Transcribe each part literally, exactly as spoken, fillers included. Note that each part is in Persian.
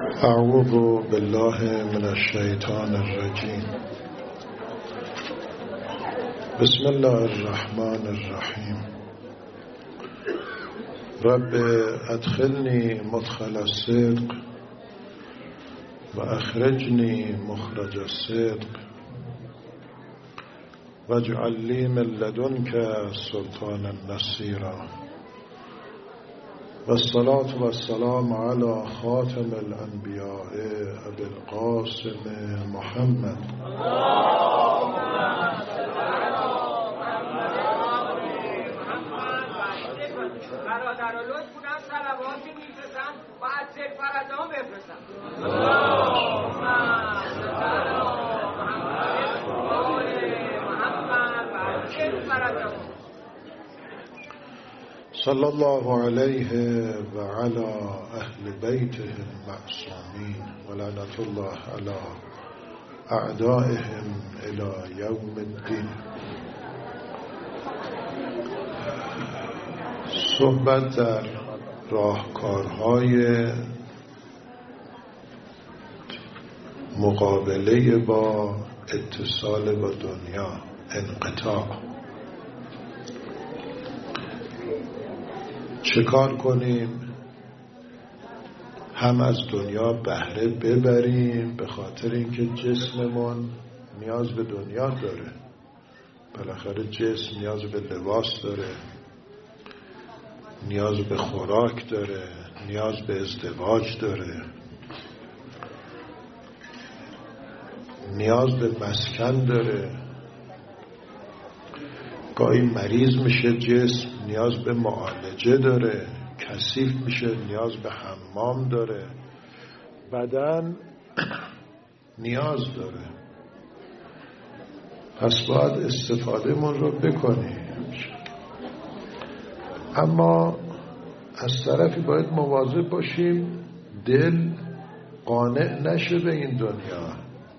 اعوذ بالله من الشیطان الرجیم. بسم الله الرحمن الرحیم. رب ادخلنی مدخل الصدق و اخرجنی مخرج الصدق واجعل لی من لدنک سلطانا نصیرا. والصلاة والسلام على خاتم الأنبياء أبي القاسم محمد. برادر لطف کنم صلواتی میفرستم و از سر فرزان بفرستم. صلی الله علیه و علی اهل بیته المعصومین و لعنت الله علی اعدائهم الی یوم الدین. صحبت در راهکارهای مقابله با اتصال با دنیا، انقطاع. چه کار کنیم هم از دنیا بهره ببریم، به خاطر اینکه جسممون نیاز به دنیا داره. بالاخره جسم نیاز به لباس داره، نیاز به خوراک داره، نیاز به ازدواج داره، نیاز به مسکن داره. گاهی مریض میشه جسم، نیاز به معالجه داره. کثیف میشه، نیاز به حمام داره. بدن نیاز داره. پس باید استفاده من رو بکنیم. اما از طرفی باید مواظب باشیم دل قانع نشه به این دنیا.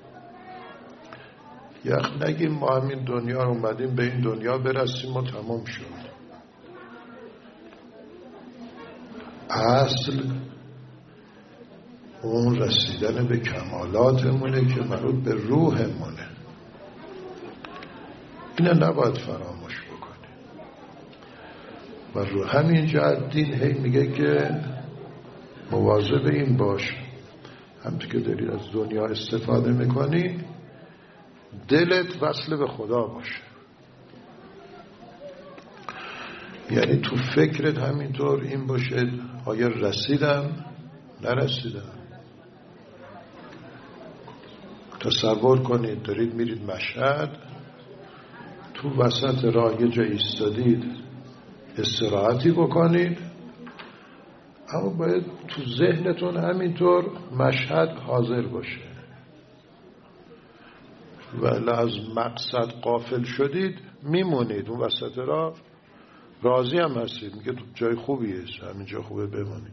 یخ نگیم ما همین دنیا رو اومدیم به این دنیا برسیم و تمام شد. اصل اون رسیدن به کمالاتمونه که مربوط به روحمونه. اینو نباید فراموش بکنیم. و رو همین جهت دین هی میگه که مواظب این باش، همچون که داری از دنیا استفاده میکنی دلت وصل به خدا باشه. یعنی تو فکرت همینطور این باشه آیا رسیدم نرسیدم. تصور کنید دارید میرید مشهد، تو وسط راه یه جا ایستادید استراحتی بکنید، اما باید تو ذهنتون همینطور مشهد حاضر باشه. ولی از مقصد غافل شدید میمونید اون وسط راه، راضی هم هستید، میگه تو جای خوبیه، همین جا خوبه بمونید.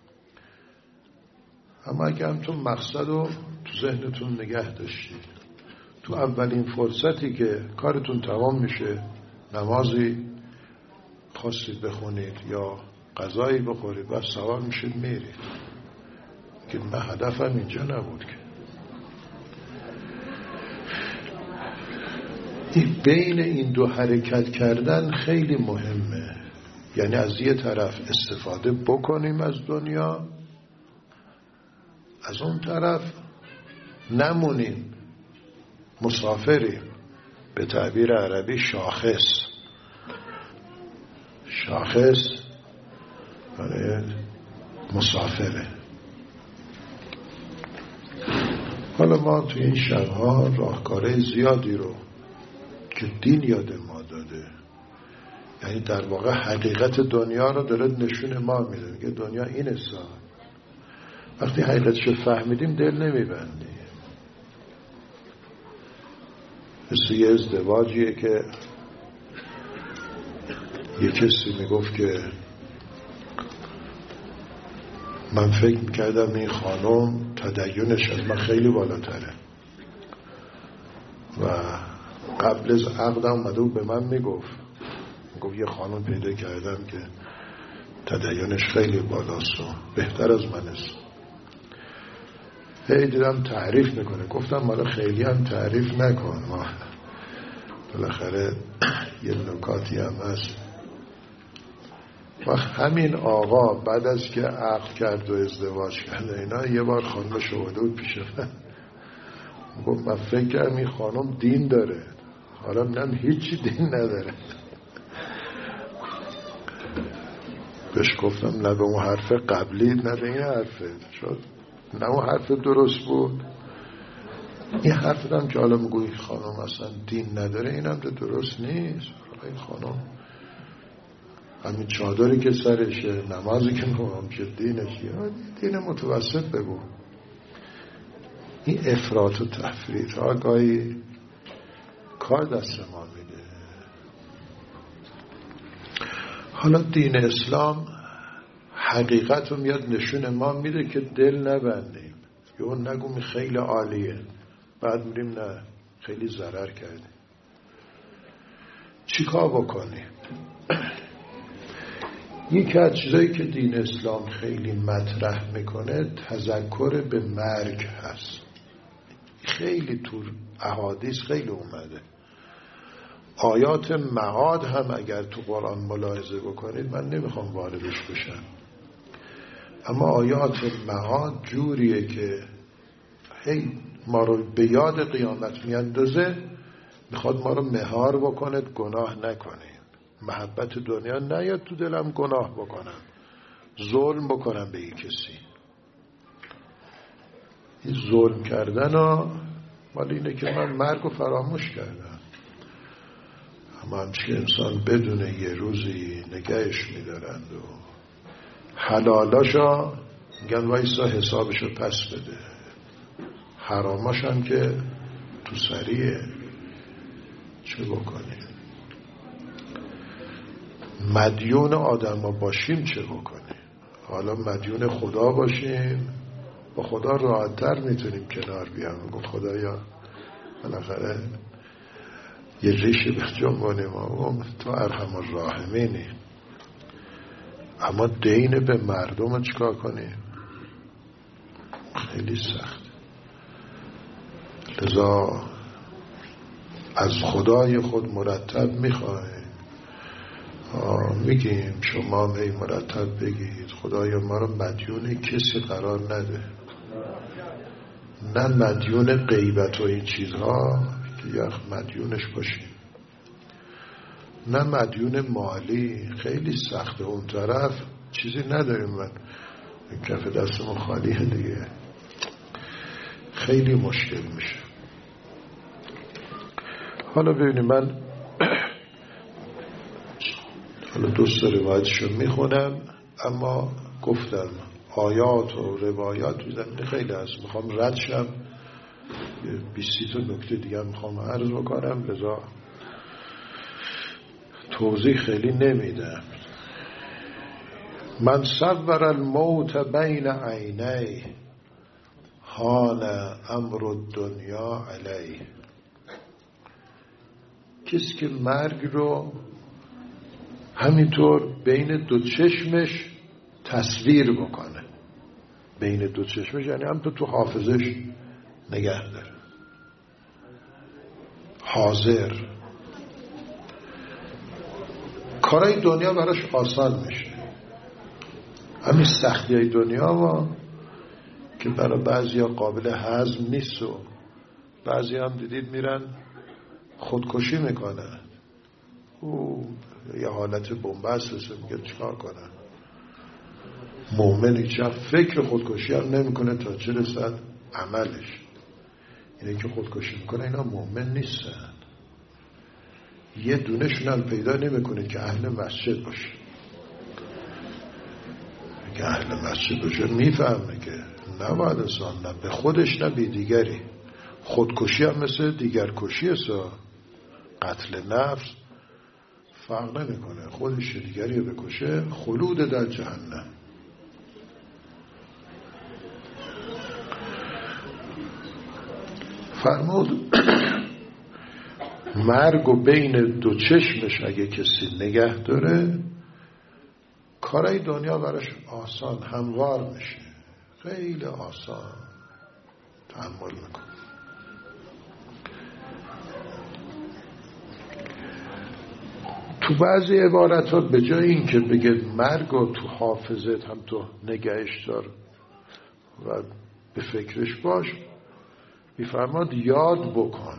اما اگه هم تو مقصد رو تو ذهنتون نگه داشتید، تو اولین فرصتی که کارتون تمام میشه نمازی خواستید بخونید یا غذایی بخورید بس سوار میشید میرید، که من هدفم اینجا نبود. که این بین این دو حرکت کردن خیلی مهمه. یعنی از یه طرف استفاده بکنیم از دنیا، از اون طرف نمونیم، مسافریم. به تعبیر عربی شاخص شاخص برای مسافره. حالا ما تو این شبها راهکارهای زیادی رو که دین یاد ما داده، یعنی در واقع حقیقت دنیا رو داره نشون ما میده. میگه دنیا اینه سا. وقتی حقیقتشو فهمیدیم دل نمیبندیم. مثل یه ازدواجیه که یه کسی میگفت که من فکر میکردم این خانم تدینش از من خیلی بالاتره و قبل از عقدم اومده به من میگفت میگفت یه خانم پیدا کردم که تدینش خیلی بالاست و بهتر از من است. هی دیدم تعریف میکنه، گفتم مالا خیلی هم تعریف نکن، ما بالاخره یه نکاتی هم هست. و همین آقا بعد از که عقد کرد و ازدواج کرد اینا، یه بار خانمش اومده بود پیش من، گفت من فکر کردم این خانم دین داره، حالا من هیچی دین نداره. بهش گفتم نه به اون حرف قبلی، نه به این حرفه، شد نه اون حرف درست بود، این حرف هم که حالا میگوی خانم اصلا دین نداره، این هم درست نیست. این خانم همین چادری که سرشه، نمازی که میکنم که دینش دین متوسط بگو. این افراط و تفریط ها گاهی کار دست ما میده. حالا دین اسلام حقیقت رو میاد نشون ما میده که دل نبندیم، یه اون نگومی خیلی عالیه بعد میریم نه خیلی ضرر کردیم. چی کار بکنیم؟ یکی از چیزایی که دین اسلام خیلی مطرح میکنه تذکر به مرگ هست. خیلی تو احادیث خیلی اومده. آیات معاد هم اگر تو قرآن ملاحظه بکنید، من نمیخوام واردش بشم، اما آیات معاد جوریه که هی ما رو به یاد قیامت میاندازه، میخواد ما رو مهار بکنه گناه نکنیم، محبت دنیا نیاد تو دلم گناه بکنم، ظلم بکنم به یک کسی. این ظلم کردن ها مال اینه که من مرگ رو فراموش کردم، اما همچه انسان بدونه یه روزی نگهش میدارند و حلالاشا میگن وایسا حسابشو پس بده، حراماش هم که تو سریه، چه بکنیم؟ مدیون آدم ها باشیم چه بکنیم؟ حالا مدیون خدا باشیم، با خدا راحت‌تر میتونیم کنار بیام، گفت خدایا بالاخره یه ریشی به جنبانیم و تو ارحم الراحمینی، اما دین به مردم چکار کنیم؟ خیلی سخت. لذا از خدای خود مرتب میخواهیم، میگیم شما می مرتب بگید خدایا ما رو مدیون کسی قرار نده، نه مدیون غیبت و این چیزها که یخ مدیونش باشیم، نه مدیون مالی، خیلی سخته. اون طرف چیزی نداریم، من کف دستمون خالیه دیگه، خیلی مشکل میشه. حالا ببینید من حالا دوست روایتشو میخونم، اما گفتم آیات و روایات و زمینه خیلی هست، میخوام رد شم، بیستی تا نکته دیگه میخوام عرض بکنم، لذا توضیح خیلی نمیدم. من صور الموت بین عینی حان امر الدنیا علی. کسی که مرگ رو همینطور بین دو چشمش تصویر بکنه، بین دو چشمش یعنی هم تو تو حافظش نگه داره، حاضر، کارای دنیا براش آسان میشه. همین سختی های دنیا و که برای بعضی ها قابل هضم نیست و بعضی هم دیدید میرن خودکشی میکنن، او یه حالت بنبست هست، میگه چکار کنن؟ مومنی که فکر خودکشی هم نمیکنه تا چه رسد عملش. اینه که خودکشی میکنه اینا مومن نیستن. یه دونشون هم پیدا نمیکنه که اهل مسجد باشه. که اهل مسجد باشه میفهمه که نباید انسان نه به خودش نه به دیگری. خودکشی هم مثل دیگر کشی است، قتل نفس فرق نمیکنه، خودش دیگری رو بکشه، خلود در جهنم. فرمود مرگ و بین دو چشمش اگه کسی نگه داره، کارای دنیا براش آسان هموار میشه، خیلی آسان. تأمل میکنه. تو بعضی عبارتات به جای این که بگه مرگ و تو حافظت هم تو نگهش دار و به فکرش باش، میفرماد یاد بکن.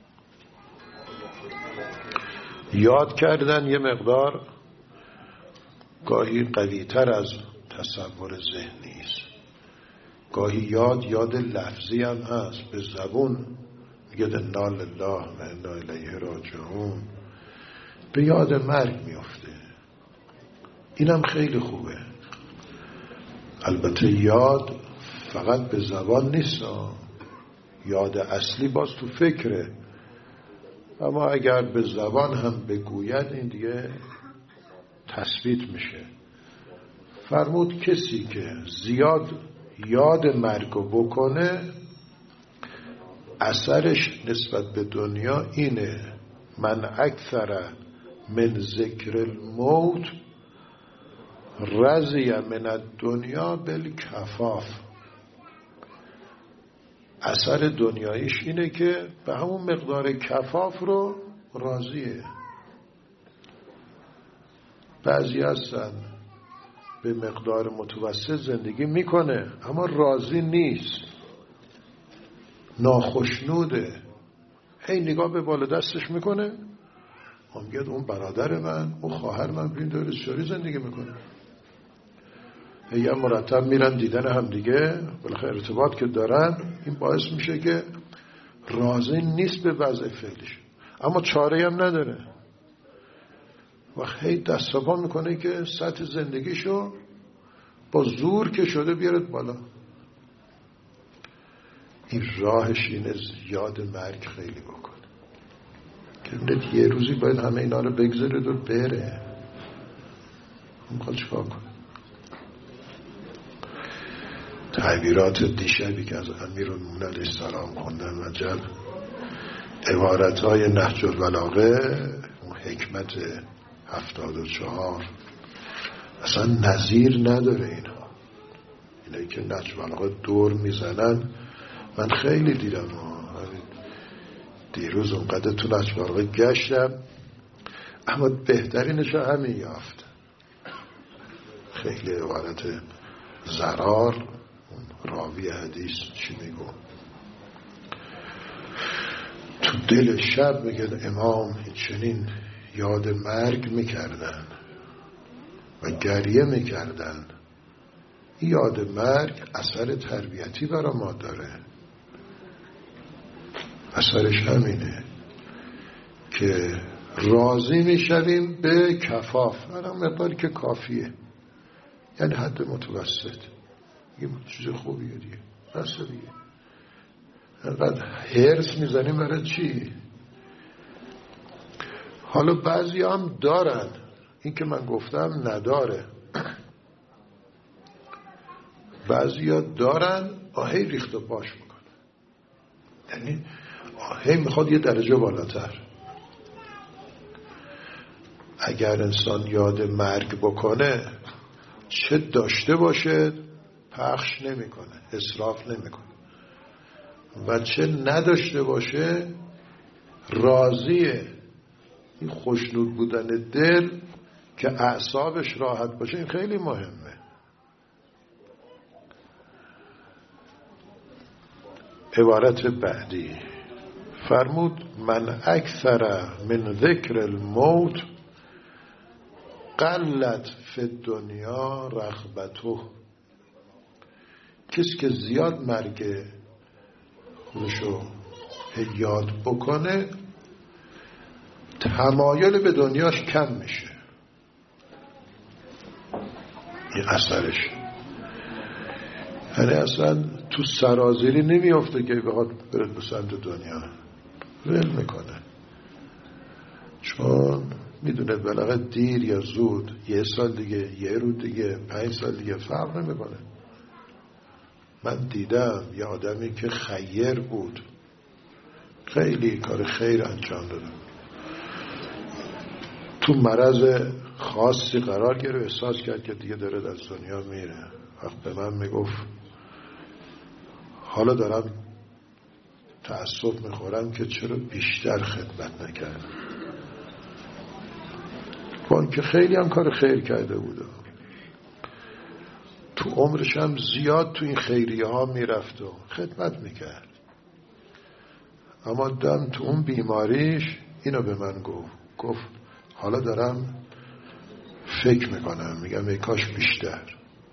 یاد کردن یه مقدار گاهی قوی‌تر از تصور ذهنی است. گاهی یاد یاد لفظی هم هست، به زبون میگه انا لله و انا الیه راجعون، به یاد مرگ میفته. اینم خیلی خوبه. البته یاد فقط به زبان نیست، یاد اصلی باز تو فکره، اما اگر به زبان هم بگوید این دیگه تثبیت میشه. فرمود کسی که زیاد یاد مرگو بکنه اثرش نسبت به دنیا اینه: من اکثر من ذکر الموت رضی من الدنیا بالکفاف. اثر دنیایش اینه که به همون مقدار کفاف رو راضیه. بعضی هستن به مقدار متوسط زندگی میکنه اما راضی نیست، ناخشنوده، هی نگاه به بالا دستش میکنه، هم میگه اون برادر من، اون خواهر من ببین داره چطوری زندگی میکنه. هی هم مرتب میرن دیدن هم دیگه، بالاخره ارتباط که دارن، این باعث میشه که راضی نیست به وضع فعلیش، اما چاره هم نداره و هی دست و پا میکنه که سطح زندگیشو با زور که شده بیارد بالا. این راهش اینه یاد مرگ خیلی بکنه که یه روزی باید همه اینا رو بگذارد و بره. اون میخواد چیکار کنه؟ تعبیرات دیشبی که از امیرالمومنین علیه السلام خوندن و جل عبارتهای نهج البلاغه، اون حکمت هفتاد و چهار اصلا نظیر نداره. اینا اینایی که نهج البلاغه دور میزنن من خیلی دیدم. دیروز اونقدر تو نهج البلاغه گشتم اما بهترینش همین یافت. خیلی عبارت زرار راوی حدیث چی میگو تو دل شب میگن امام چنین یاد مرگ میکردن و گریه میکردن. یاد مرگ اثر تربیتی برای ما داره. اثرش همینه که راضی میشویم به کفاف، هر مقداری که کافیه، یعنی حد متوسط. یه چیز خوبیه دیگه، بس دیگه. اینقدر هرس میزنیم برای چی؟ حالا بعضی هم دارن، این که من گفتم نداره. بعضی ها دارن آهی ریخت و پاش میکنه، یعنی آهی میخواد یه درجه بالاتر. اگر انسان یاد مرگ بکنه چه داشته باشه پخش نمیکنه، اسراف نمیکنه، و چه نداشته باشه راضیه. این خوشنود بودن دل که اعصابش راحت باشه این خیلی مهمه. عبارت بعدی فرمود من اکثر من ذکر الموت قلت فی الدنیا رغبته. کسی که زیاد مرگ خودشو یاد بکنه تمایل به دنیاش کم میشه. این اثرش، یعنی اصلا تو سرازیری نمیافته که بخواد برد به سمت دنیا، ول میکنه، چون میدونه بالاخره دیر یا زود، یه سال دیگه، یه روز دیگه، پنج سال دیگه فرق نمیکنه. من دیدم یه آدمی که خیر بود، خیلی کار خیر انجام داده، تو مرض خاصی قرار گرفت، احساس کرد که دیگه داره از دنیا میره. وقت به من میگفت حالا دارم تأسف میخورم که چرا بیشتر خدمت نکردم، با اینکه خیلی هم کار خیر کرده بود، تو عمرش هم زیاد تو این خیریه ها میرفت و خدمت میکرد، اما دم تو اون بیماریش اینو به من گفت گفت حالا دارم فکر میکنم، میگم ای کاش بیشتر.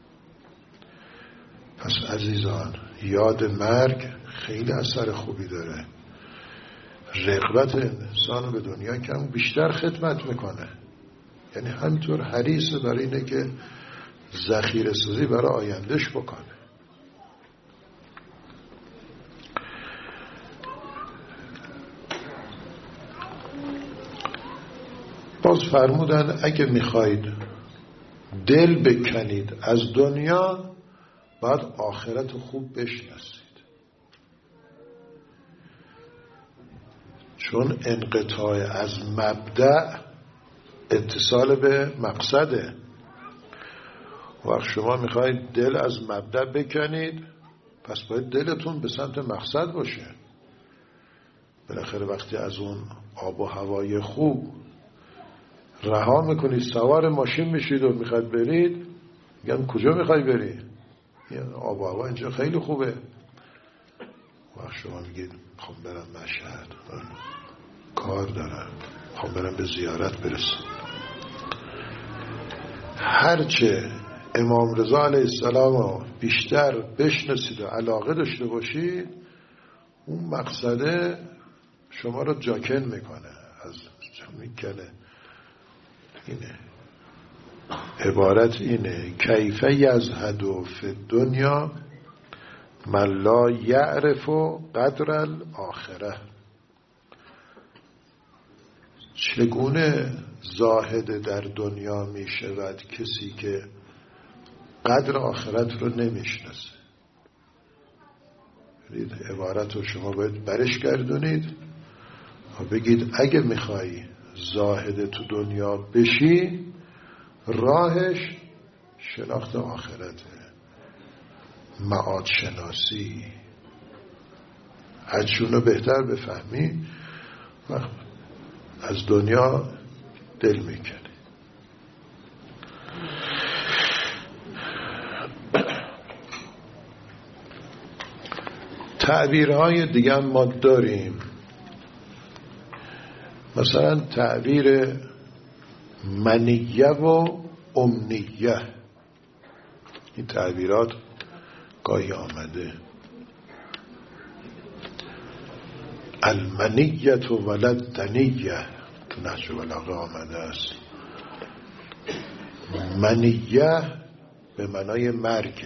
پس عزیزان، یاد مرگ خیلی اثر خوبی داره. رغبت انسان به دنیا کم بیشتر خدمت میکنه، یعنی همینطور حریصه برای اینه که ذخیره سازی برای آیندهش بکنه. باز فرمودن اگه میخواید دل بکنید از دنیا، باید آخرت خوب بشناسید، چون انقطاع از مبدأ اتصال به مقصده. وقت شما میخواید دل از مبدأ بکنید، پس باید دلتون به سمت مقصد باشه. بالاخره وقتی از اون آب و هوای خوب رها میکنید، سوار ماشین میشید و میخواید برید، میگن کجا میخوای بری؟ یعنی آب و هوا اینجا خیلی خوبه. وقت شما میگید میخوام برم مشهد، کار دارم، میخوام برم به زیارت برسم. هرچه امام رضا علیه السلام رو بیشتر بشناسید و علاقه داشته باشید، اون مقصده شما رو جاکن میکنه، از میکنه. اینه عبارت اینه کیفه یزهد فی الدنیا من لا یعرف قدر الاخره. چگونه زاهد در دنیا می شود کسی که قدر آخرت رو نمیشناسه؟ عبارت رو شما باید برش گردونید و بگید اگه میخوایی زاهد تو دنیا بشی، راهش شناخت آخرته، معاد شناسی. هرچونو بهتر بفهمی وقت از دنیا دل میکنی. تعبیرهای دیگه هم ما داریم، مثلا تعبیر منیه و امنیه. این تعبیرات گاهی آمده. المنیت ولد دنیه تو نهج البلاغه آمده است. منیه به معنای مرگ،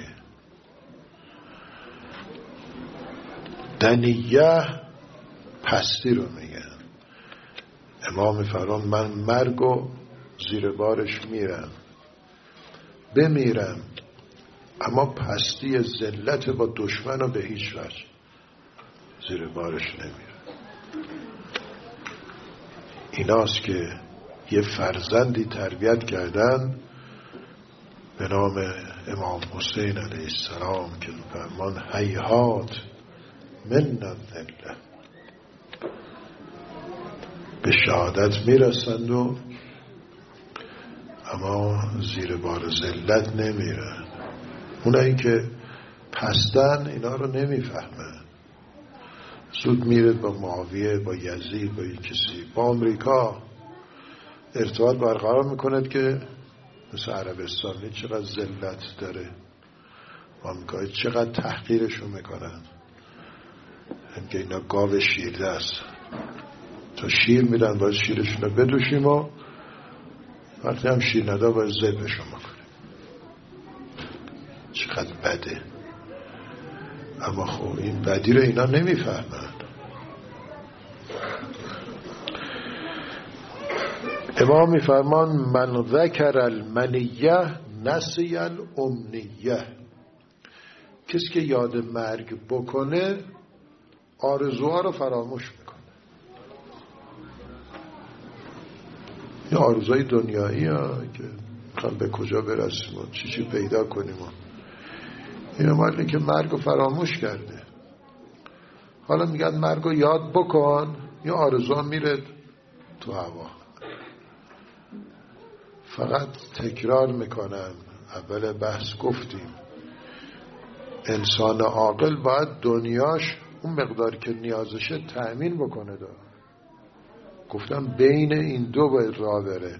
دنیه پستی رو میگن. امام فرمان من مرگو زیر بارش میرم، بمیرم، اما پستی ذلت با دشمن رو به هیچ وجه زیر بارش نمیرم. ایناست که یه فرزندی تربیت کردن به نام امام حسین علیه السلام که فرمان هیهات من الذله، به شهادت میرسند و اما زیر بار ذلت نمیرن. اونایی که پستن اینا رو نمیفهمن. زود میره با معاویه، با یزید، با این کسی، با امریکا ارتباط برقرار میکند که مثل عربستانی چقدر ذلت داره، آمریکا چقدر تحقیرشون میکنن، هم که اینا گاو شیرده است، تا شیر میدن باید شیرشون رو بدوشیم و وقتی هم شیر ندا باید ذبحشون بکنیم. چقدر بده. اما خب این بدی رو اینا نمیفهمن. امام میفرمان من ذکر المنیه نسی الامنیه. کسی که یاد مرگ بکنه آرزوها رو فراموش میکنه. این آرزوهای دنیایی ها که میخوام به کجا برسیم و چی چی پیدا کنیم و این مالی که مرگ رو فراموش کرده. حالا میگن مرگو یاد بکن، یا آرزو میره تو هوا. فقط تکرار میکنم، اول بحث گفتیم انسان عاقل باید دنیاش اون مقداری که نیازشه تأمین بکنه. دا گفتم بین این دو باید راه بره،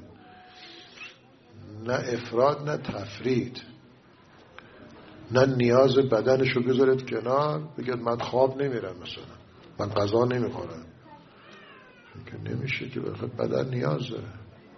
نه افراد نه تفرید، نه نیاز بدنشو بذارید کنار بگید من خواب نمیرم، مثلا من غذا نمیخورم، که نمیشه که بخواد بدن نیاز داره.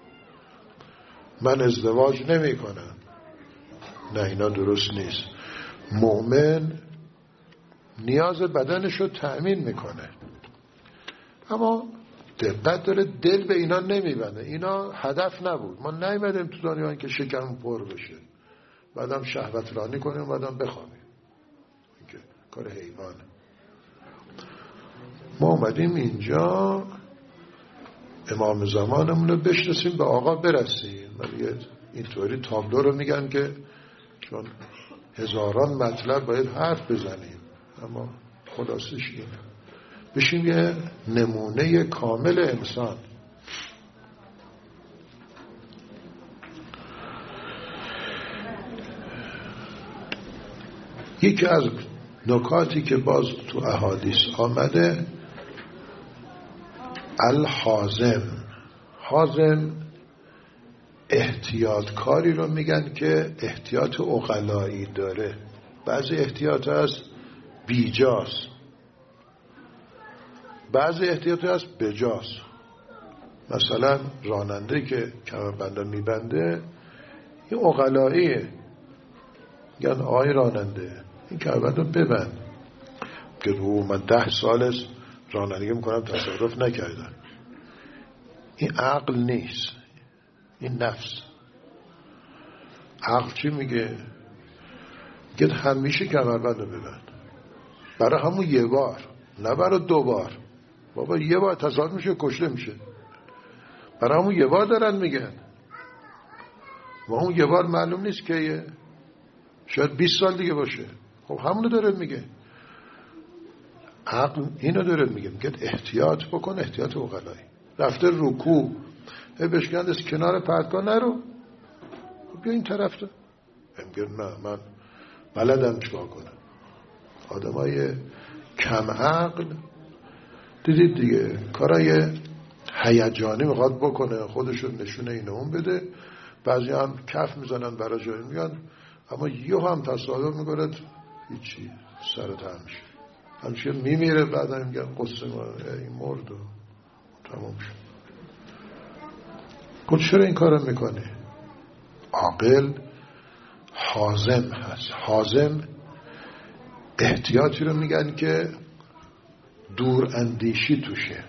من ازدواج نمی کنم، نه اینا درست نیست. مؤمن نیاز بدنشو تأمین میکنه، اما دقت داره دل به اینا نمیبنده. اینا هدف نبود. ما نیومدیم تو دنیا که شکم پر بشه بعدم شهوت رانی کنیم بعدم بخوابیم، این که کار حیوانه. ما اومدیم اینجا امام زمانمون رو بشناسیم، به آقا برسیم. ولی اینطوری تابلو رو میگن که چون هزاران مطلب باید حرف بزنیم، اما خلاصش اینه بشیم یه نمونه کامل انسان. یکی از نکاتی که باز تو احادیث آمده الحازم، حازم احتیاط کاری رو میگن که احتیاط عقلایی داره. بعضی احتیاط هست بیجاست، بعضی احتیاط هست بجاست. مثلا راننده که کمربند میبنده این عقلاییه، میگن آقای راننده این کمربند رو ببند، که رو من ده سال است رانندگی میکنم تصرف نکردم. این عقل نیست، این نفس. عقل چی میگه؟ میگه همیشه کمربند رو ببند، برای همون یه بار، نه برای دو بار. بابا یه بار تصادف میشه کشته میشه، برای همون یه بار دارن میگن. و همون یه بار معلوم نیست که شاید بیست سال دیگه باشه. خب همونو داره میگه. عقل اینو داره میگه، میگه احتیاط بکن، احتیاط عقلایی. رفته رکوع بشکند از کنار پرتگاه نرو، بیا این طرف تو. میگه نه من بلدم چیکار کنم. آدمای کم عقل دیدید دیگه کارای هیجانی میخواد بکنه، خودشون نشونه اینه اون بده. بعضی هم کف میزنن برای جایی میگن، اما یه هم تصادف میکنه هیچی سرت هم میشه، همچه میمیره. بعد هم میگن قصه این مرد و تمام شد. خود چرا این کارو میکنه؟ عاقل حازم هست. حازم احتیاطی رو میگن که دور اندیشی توشه،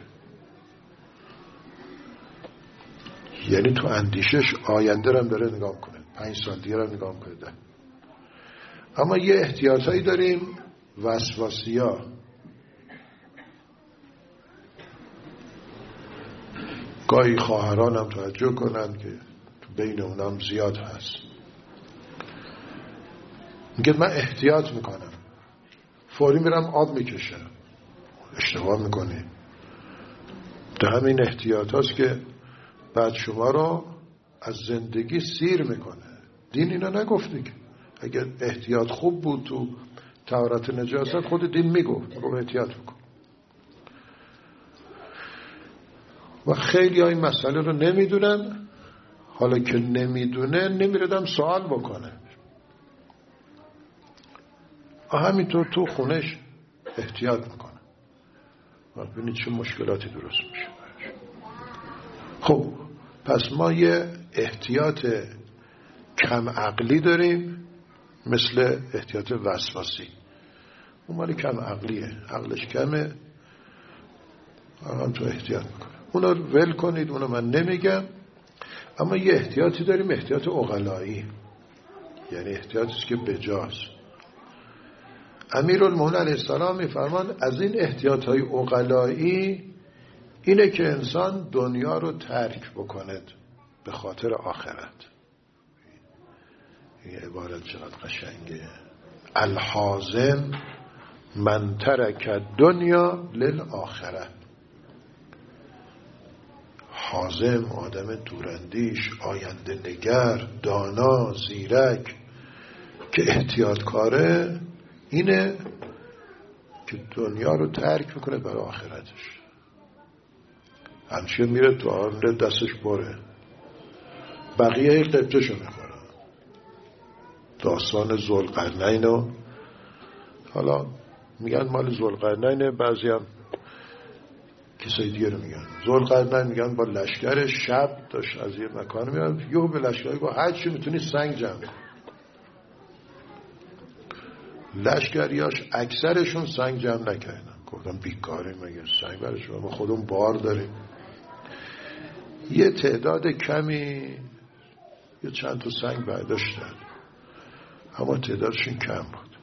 یعنی تو اندیشش آینده رو داره نگاه کنه، پنج سال دیگه رو نگاه کنه ده. اما یه احتیاطایی داریم وسواسیا. گاهی خواهران هم توجه کنن که تو بین اونام زیاد هست. میگه من احتیاط میکنم، فوری میرم آب میکشم. اشتباه میکنی. ده همین احتیاط هست که بعد شما رو از زندگی سیر میکنه. دین اینا نگفته که اگر احتیاط خوب بود تو تورات نجاست، خود دین میگفت رو احتیاط بکن. و خیلی ها این مسئله رو نمیدونن. حالا که نمیدونه نمیردم سوال بکنه، همینطور تو خونش احتیاط میکنه و ببینید چه مشکلاتی درست میشه. خب پس ما یه احتیاط کم عقلی داریم مثل احتیاط وسواسی. اون مالی کم عقلیه، عقلش کمه، هم تو احتیاط میکنه. اونا رو ول کنید، اونا من نمیگم. اما یه احتیاطی داریم احتیاط عقلایی، یعنی احتیاطی که بجاست. امیرالمومنین علیه السلام میفرمان از این احتیاطهای عقلایی اینه که انسان دنیا رو ترک بکند به خاطر آخرت. این عبارت چقدر قشنگه. الحازم من ترک دنیا للآخره. حازم، آدم دوراندیش، آینده نگر، دانا، زیرک که احتیاطکاره، اینه که دنیا رو ترک میکنه برای آخرتش. همچنین میره تو آن دستش بره، بقیه قبطشو میخوره. داستان ذوالقرنین، حالا میگن مال ذوالقرنین، بعضی هم کسای دیگه رو میگن. ذوالقرنین میگن با لشکر شب داشت از یه مکان میاد، یهو به لشکر گفت هر چی میتونی سنگ جمع کن. لشکریاش اکثرشون سنگ جمع نکردن، گفتن بیکاریم، مگه سنگ برای شما، ما خودمون بار داریم. یه تعداد کمی یه چند تا سنگ برداشتن، اما تعدادشون کم بود.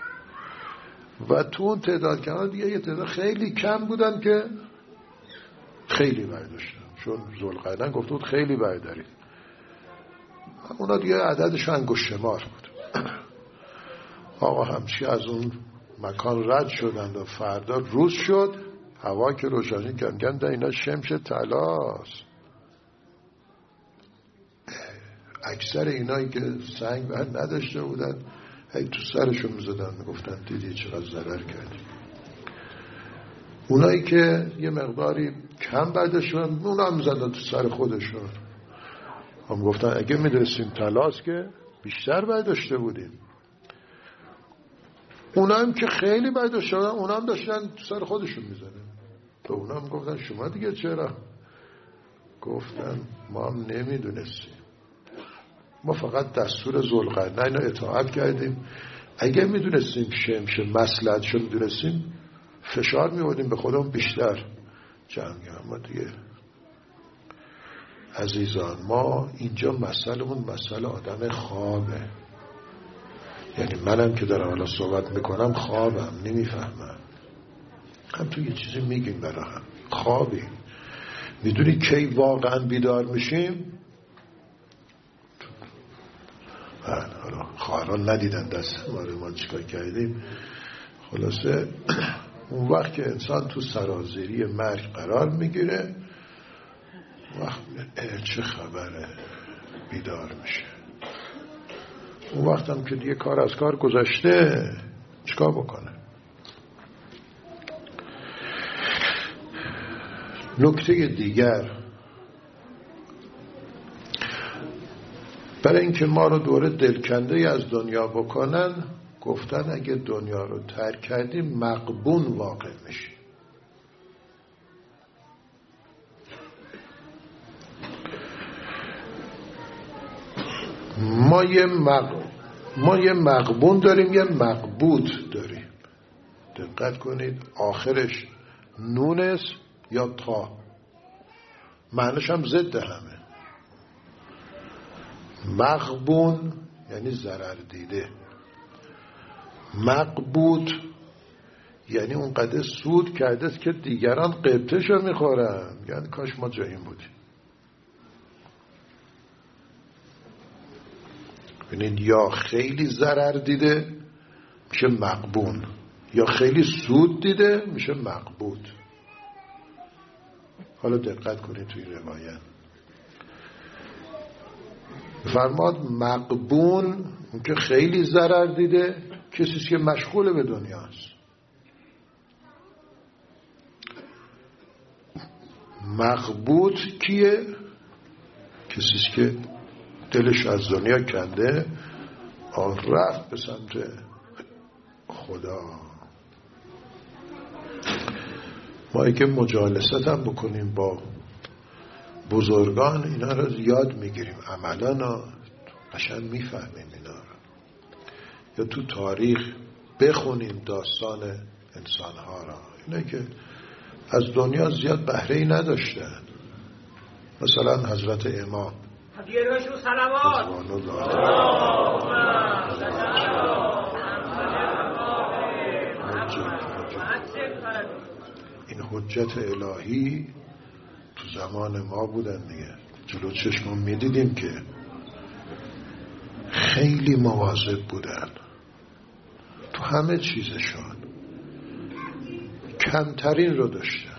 و تو اون تعداد کم دیگه یه تعداد خیلی کم بودن که خیلی برداشتن، چون ذوالقرنین گفته بود خیلی بردارید. اونا دیگه عددشون انگشت شمار بود. آقا همچی از اون مکان رد شدند و فردا روز شد، هوا که روشنی کم کم در اینا شمش طلاست. اکثر اینایی که سنگ بر نداشته بودن هی تو سرشون میزدن، میگفتن دیدی چقدر ضرر کردیم. اونایی که یه مقداری کم برداشتن اونا هم میزدن تو سر خودشون، هم گفتن اگه میدرسیم طلاست که بیشتر برداشته بودیم. اونا هم که خیلی برداشتن اونا هم داشتن تو سر خودشون میزدن. تو اونا هم گفتن شما دیگه چرا؟ گفتن ما هم نمیدونستیم، ما فقط دستور ذوالقرنین رو اطاعت کردیم. اگه میدونستیم شمش مصلحت شو میدونستیم فشار میوردیم به خودمون بیشتر جمع. اما دیگه عزیزان، ما اینجا مسئلهمون مسئله آدم خوابه. یعنی منم که دارم حالا صحبت میکنم خوابم، نمیفهمم. هم تو یه چیزی میگیم برای هم خوابی. میدونی کی واقعا بیدار میشیم؟ حالا خواهران ندیدن دست ما رو، ما چیکار کردیم. خلاصه اون وقت که انسان تو سرازیری مرگ قرار میگیره، وقت چه خبره بیدار میشه. اون وقت هم که دیگه کار از کار گذشته، چیکار بکنه؟ نکته دیگر، برای اینکه ما رو دوره دلکنده از دنیا بکنن، گفتن اگه دنیا رو ترک کردیم مغبون واقع میشیم. ما یه مغ... ما یه مغبون داریم، یه مغبوط داریم. دقت کنید آخرش نونس یا تا، معنیش هم ضد همه. مغبون یعنی ضرر دیده، مغبوط یعنی اونقدر سود کرده که دیگران قبطشو میخورن، یعنی کاش ما جاییم بودیم. ببینید یا خیلی ضرر دیده میشه مغبون، یا خیلی سود دیده میشه مغبوط. حالا دقت کنید توی روایت فرماد مغبون اون که خیلی ضرر دیده کسیست که مشغول به دنیاست. مغبوط کیه؟ کسیست که دلش از دنیا کنده، آن رفت به سمت خدا. ما اگه مجالست هم بکنیم با بزرگان اینا رو یاد میگیریم، عملا قشنگ میفهمیم اینا رو. یا تو تاریخ بخونیم داستان انسانها را، اینا که از دنیا زیاد بهره‌ای نداشتن. مثلا حضرت امام دیروشو سلامات این حجت الهی تو زمان ما بودن دیگه، جلو چشمون میدیدیم که خیلی مواظب بودن تو همه چیزشون. کمترین رو داشتن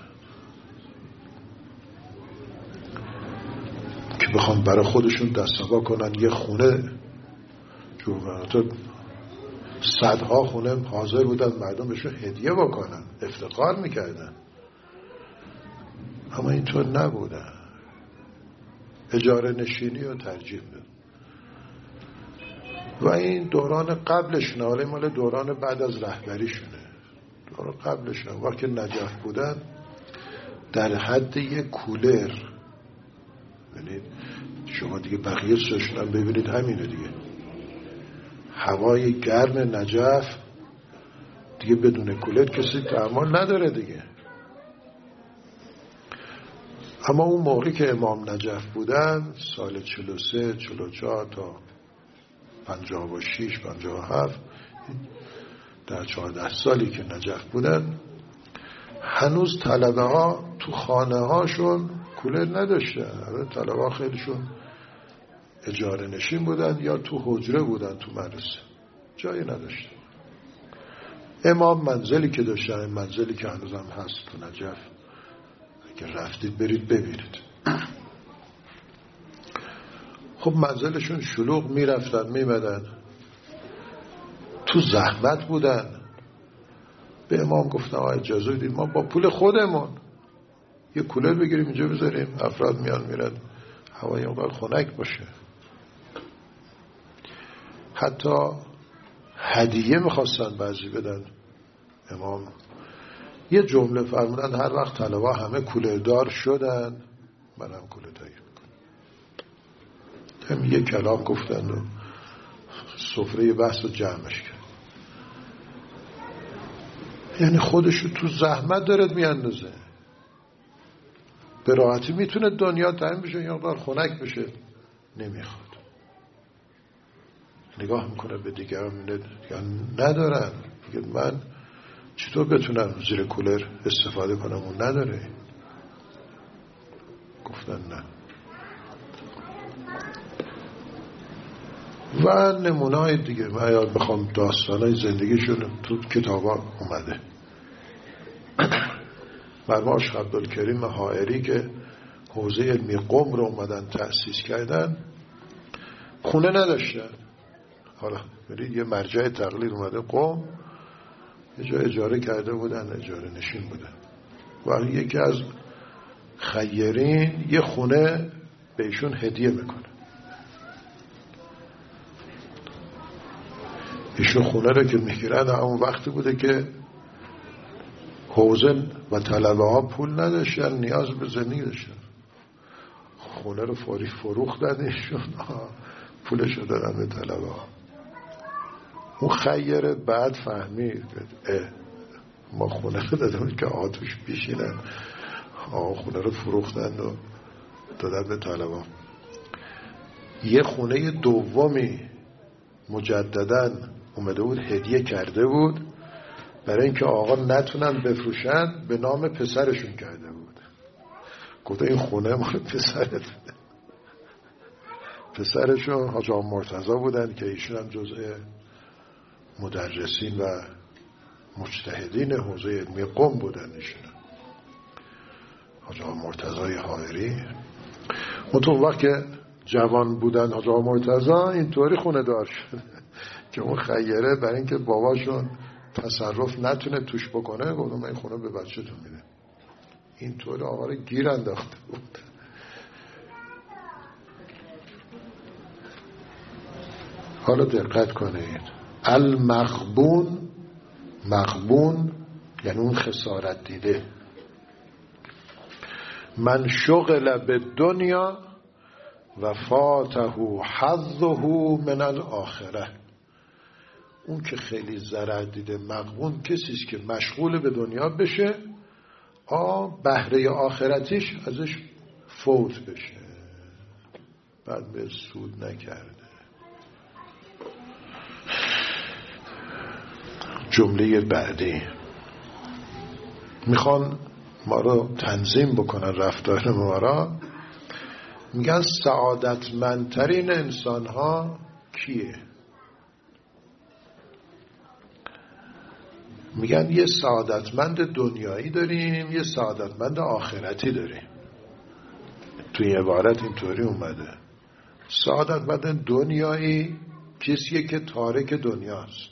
که بخوان برای خودشون دست‌آگاه کنن یه خونه جور کنن. صدها خونه حاضر بودن مردم بهشون هدیه بکنن، افتخار میکردن، اما اینطور نبودن. اجاره نشینی رو ترجیح دادن. و این دوران قبلشونه، ولی مال دوران بعد از رهبریشونه. دوران قبلشونه وقتی نجف بودن در حد یک کولر، ببینید شما دیگه بقیه سشون هم ببینید همینه دیگه، هوای گرم نجف دیگه بدون کولر کسی تحمل نداره دیگه. اما اون موقعی که امام نجف بودن سال چهل و سه چهل و چهار تا پنجاه و شش پنجاه و هفت، در چهارده سالی که نجف بودن هنوز طلبه ها تو خانه هاشون کولر نداشتن. طلبه ها خیلیشون اجاره نشین بودن یا تو حجره بودن تو مدرسه، جایی نداشتن. امام منزلی که داشتن، منزلی که هنوز هم هست تو نجف، اگه رفتید برید ببینید. خب منزلشون شلوغ، میرفتن میمدن، تو زحمت بودن. به امام گفتن آقا اجازه بدید ما با پول خودمون یه کولر بگیریم اینجا بذاریم، افراد میان میرن، هوای اونقدر خنک باشه. حتی هدیه میخواستن بعضی بدن امام. یه جمله فرمودن هر وقت طلبه همه کولردار شدن منم کولر تهیه میکنم. هم یه کلام گفتن و سفره بحث رو جمعش کرد. یعنی خودشو تو زحمت دارد میاندازه، به راحتی میتونه دنیا تامین بشه یا بار خنک بشه، نمیخواد. نگاه میکنه به دیگران میگه یا ندارن، میگه من چطور بتونم زیر کولر استفاده کنم؟ اون نداره. گفتن نه. و نمونه های دیگه من یاد بخوام داستان های زندگیشون تو کتابا اومده. مرماش عبدالکریم حائری که حوزه علمی قم رو اومدن تأسیس کردن، خونه نداشتن. حالا برید یه مرجع تقلید اومده قم، یه جا اجاره کرده بودن، اجاره نشین بودن. و یکی از خیرین یه خونه بهشون هدیه میکنه. ایشون خونه رو که میگیرن همون وقتی بوده که حوزه و طلبه ها پول نداشتن، نیاز به زندگی داشتن. خونه رو فوری فروختن ایشون، پولش رو دادن به طلبه ها. اون خیره بعد فهمید اه ما خونه رو دادم که آتوش بیشینن، آه خونه رو فروختن و دادن به طلبه ها. یه خونه دومی مجدداً اومده بود هدیه کرده بود برای اینکه آقا نتونن بفروشن، به نام پسرشون کرده بود. گفته این خونه مال پسرت. پسرشون حاج آقا مرتضی بودن که ایشون هم جزء مدرسین و مجتهدین حوزه علمی قم بودن. ایشون حاج آقا مرتضی حائری. اون وقت که جوان بودن حاج آقا مرتضی اینطوری خونه دار شد که اون خیره برای اینکه باباشون تصرف نتونه توش بکنه گفتم من این خونه به بچه‌تون میدم. اینطور آقا رو گیر انداخته بود. حالا دقت کنید، المغبون، مغبون یعنی اون خسارت دیده، من شغل به دنیا و فاته حظه من الاخره. اون که خیلی ضرر دیده، مغبون کسیست که مشغول به دنیا بشه، آ بهره آخرتیش ازش فوت بشه، بعد به سود نکرده. جمله بعدی میخوان ما رو تنظیم بکنن رفتار ما را. میگن سعادتمندترین انسان ها کیه؟ میگن یه سعادتمند دنیایی داریم، یه سعادتمند آخرتی داریم. توی عبارت اینطوری اومده. سعادتمند دنیایی کسیه که تارک دنیاست.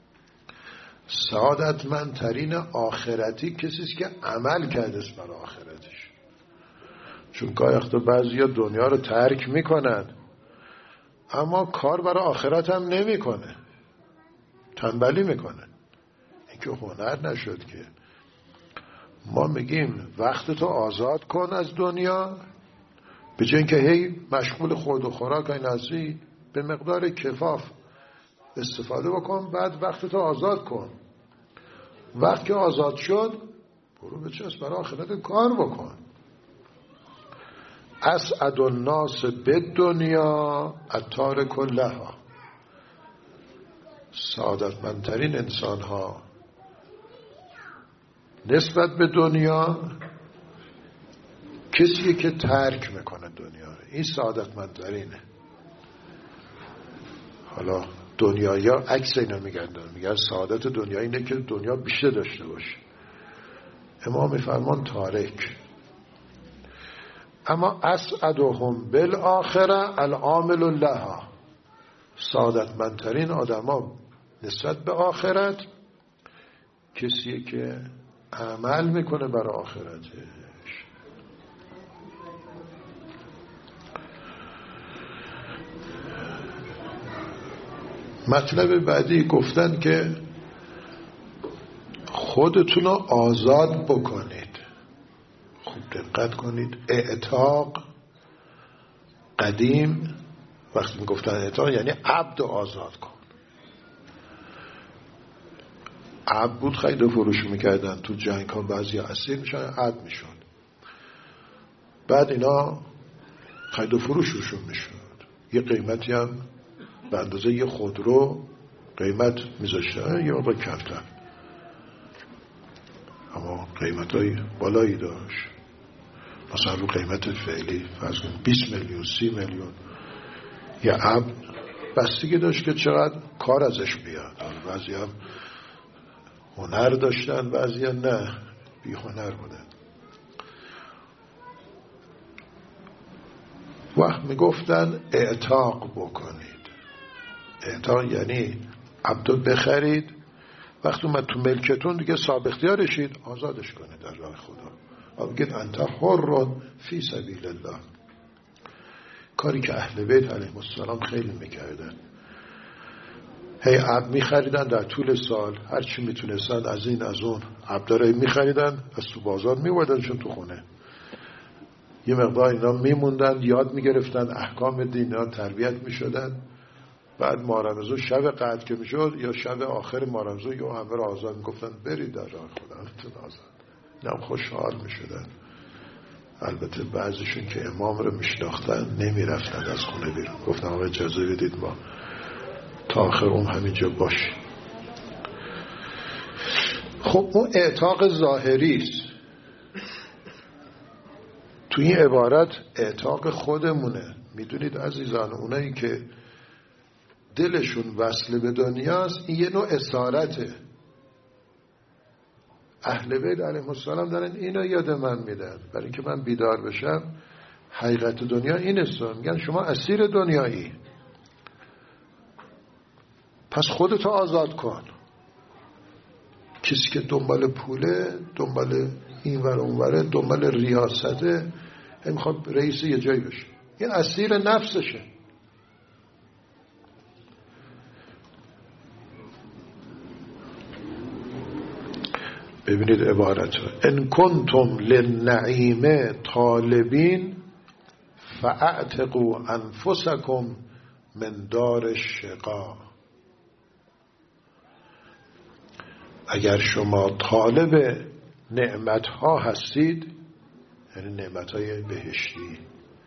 سعادتمندترین آخرتی کسیست که عمل کرده است برای آخرتش. چون گاهی وقتا بعضیا دنیا رو ترک میکنن اما کار برای آخرت هم نمیکنه، تنبلی میکنه. این که هنر نشد که. ما میگیم وقتتو آزاد کن از دنیا، به جای اینکه هی مشغول خورد و خوراک این ازی، به مقدار کفاف استفاده بکن، بعد وقتتو آزاد کن. وقت که آزاد شد برو بچسب برای آخرت کار بکن. اسعد الناس بالدنیا التارک لها. سعادتمندترین انسان ها نسبت به دنیا کسیه که ترک میکنه دنیا رو. این سعادتمندترینه. حالا دنیایی ها عکس اینا میگن، میگن سعادت دنیا اینه که دنیا بیشتر داشته باشه. امام میفرمان تارک. اما اسعدهم بالآخره العامل لها. سعادتمندترین آدما نسبت به آخرت کسیه که عمل میکنه برای آخرتش. مطلب بعدی گفتن که خودتون رو آزاد بکنید. خوب دقت کنید. اعتاق قدیم وقتی میگفتن اعتاق یعنی عبد آزاد کن. عبد بود خرید و فروش میکردن تو جنگ ها، بعضی اسیر میشن عبد میشن، بعد اینا خرید و فروششون میشد. یه قیمتی هم به اندازه یه خودرو قیمت میذاشتن، یه مقدار کمتر، اما قیمت های بالایی داشت. مثلا رو قیمت فعلی فرض کن بیست میلیون سی میلیون. یه عبد بستگی داشت که چقدر کار ازش بیاد. بعضی هم هنر داشتن، بعضی هم نه، بی هنر بودن. وقت میگفتن اعتاق بکنید. اعتاق یعنی عبدو بخرید، وقتی اومد تو ملکتون دیگه صاحب اختیارشید، آزادش کنید در راه خدا. و بگید انت حر فی سبیل الله. کاری که اهل بیت علیهم السلام خیلی میکردن. هی عبد میخریدن در طول سال، هر چی میتونستن از این از اون عبداره میخریدن، از تو بازار میوردنشون تو خونه. یه مقدار اینا میموندن، یاد میگرفتن احکام دین، اینا تربیت میشدن. بعد مارمزو شب قدر که میشد یا شب آخر مارمزو یا همه را آزاد میگفتن برید در راه خدا تون آزاد. اینم خوشحال میشدن. البته بعضیشون که امام رو میشناختن نمیرفتن از خونه بیرون، گفتن آقا اجازه بدید ما تا آخر اون همینجا باشیم. خب اون اعتاق ظاهری است. تو این عبارت اعتاق خودمونه. میدونید عزیزان، اونایی که دلشون وصل به دنیاست، این یه نوع اسارته. اهل بیت علیهم السلام دارن اینو یاد من میدن برای اینکه من بیدار بشم. حقیقت دنیا این است. میگن شما اسیر دنیایی، پس خودتو آزاد کن. کسی که دنبال پوله، دنبال این ور اون وره، دنبال ریاسته، هم میخواد رئیس یه جایی بشه، این اسیر نفسشه. ببینید عبارت رو، ان کنتم للنعیم طالبین فاعتقوا انفسکم من دار الشقا. اگر شما طالب نعمتها هستید، یعنی نعمتهای بهشتی،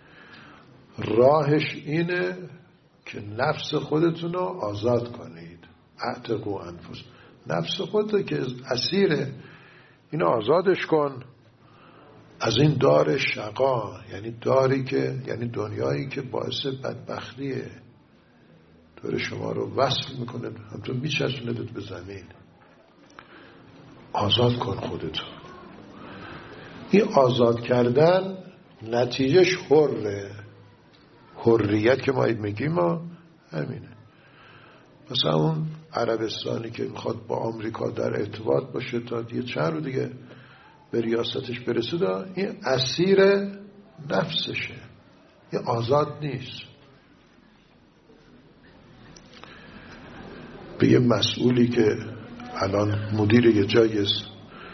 راهش اینه که نفس خودتون رو آزاد کنید. اعتقوا انفس، نفس خودت که اسیره، اینو آزادش کن از این دار شقا، یعنی داری که یعنی دنیایی که باعث بدبختیه، داره شما رو وصل میکنه، همطور میچسبوندت به زمین. آزاد کن خودتو. این آزاد کردن نتیجهش حره. حریت که ما میگیم ما همینه. مثلا اون عربستانی که میخواد با آمریکا در ارتباط باشه تا یه چند رو دیگه به ریاستش برسه، این اسیر نفسشه، یه آزاد نیست. به یه مسئولی که الان مدیر یه جایی است،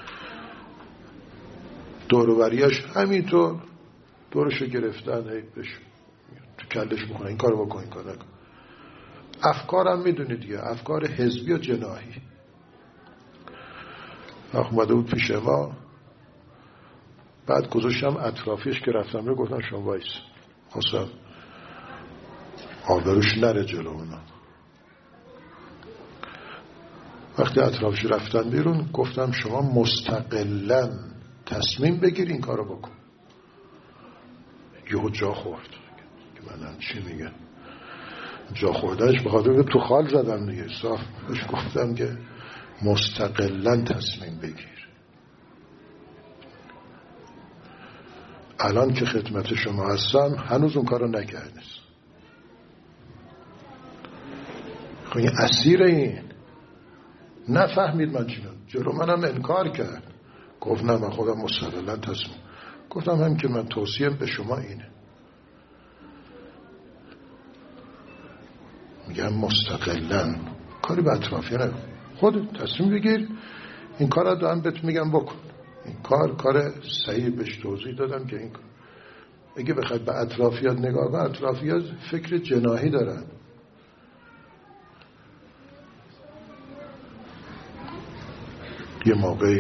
دوروبریاش همینطور دورشو گرفتن، هی بهش تو کلش میکنه این کارو بکن این کارو نکن. افکارم میدونید دیگه، افکار حزبی و جناحی. اومده بود پیش ما، بعد گذاشتم اطرافیش که رفتم رو گفتم شما وایس، خواستم آبروش نره جلو اونا. وقتی اطرافش رفتن بیرون گفتم شما مستقلاً تصمیم بگیر این کارو بکن. یهو جا خورد که منم چی میگم، جا خوردنش بخاطر که تو خال زدم دیگه، صاف بهش گفتم که مستقلاً تصمیم بگیر. الان که خدمت شما هستم هنوز اون کارو نکردید. خب این اسیر این نفهمید من چی میگم، جلو منم انکار کرد، گفت نه من خودم مستقلاً تصمیم. گفتم هم که من توصیم به شما اینه، میگم مستقلاً کاری به اطرافی نکن، خودت تصمیم بگیر این کار رو دارم بهت میگم بکن. این کار کار صحیح بهش توضیح دادم که این کار اگه بخواد به اطرافیات نگاه کن، اطرافیات فکر جناحی دارن. یه موقعی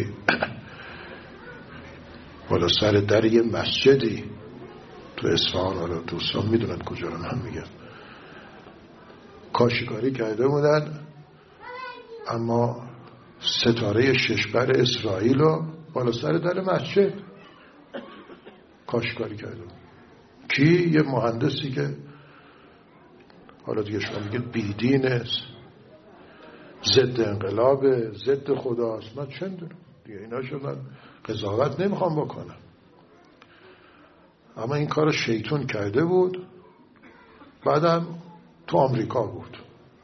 بالا سر در یه مسجدی تو اصفهان، حالا دوستان میدونن کجا رو من میگم، کاشیکاری کرده بودن، اما ستاره ششبر اسرائیل رو بالا سر در مسجد کاشیکاری کرده بود. کی؟ یه مهندسی که حالا دیگه شما میگید بیدینه، ضد انقلاب، ضد خداست، من چه میدونم دیگه، اینا شو من قضاوت نمیخوام بکنم. اما این کار شیطون کرده بود. بعدم تو آمریکا بود،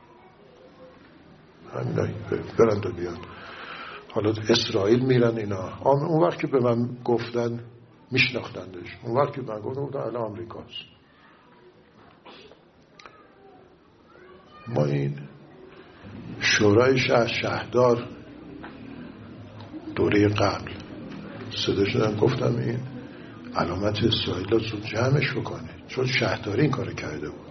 همین برند و بیان، حالا اسرائیل میرن اینا. اون وقت که به من گفتن میشناختندش، اون وقت که من گفتن الان آمریکاست. ما این شورای شهر شهردار دوره قبل صدا شدن گفتم این علامت اسرائیل رو زود جمعش بکنه، چون شهرداری این کار کرده بود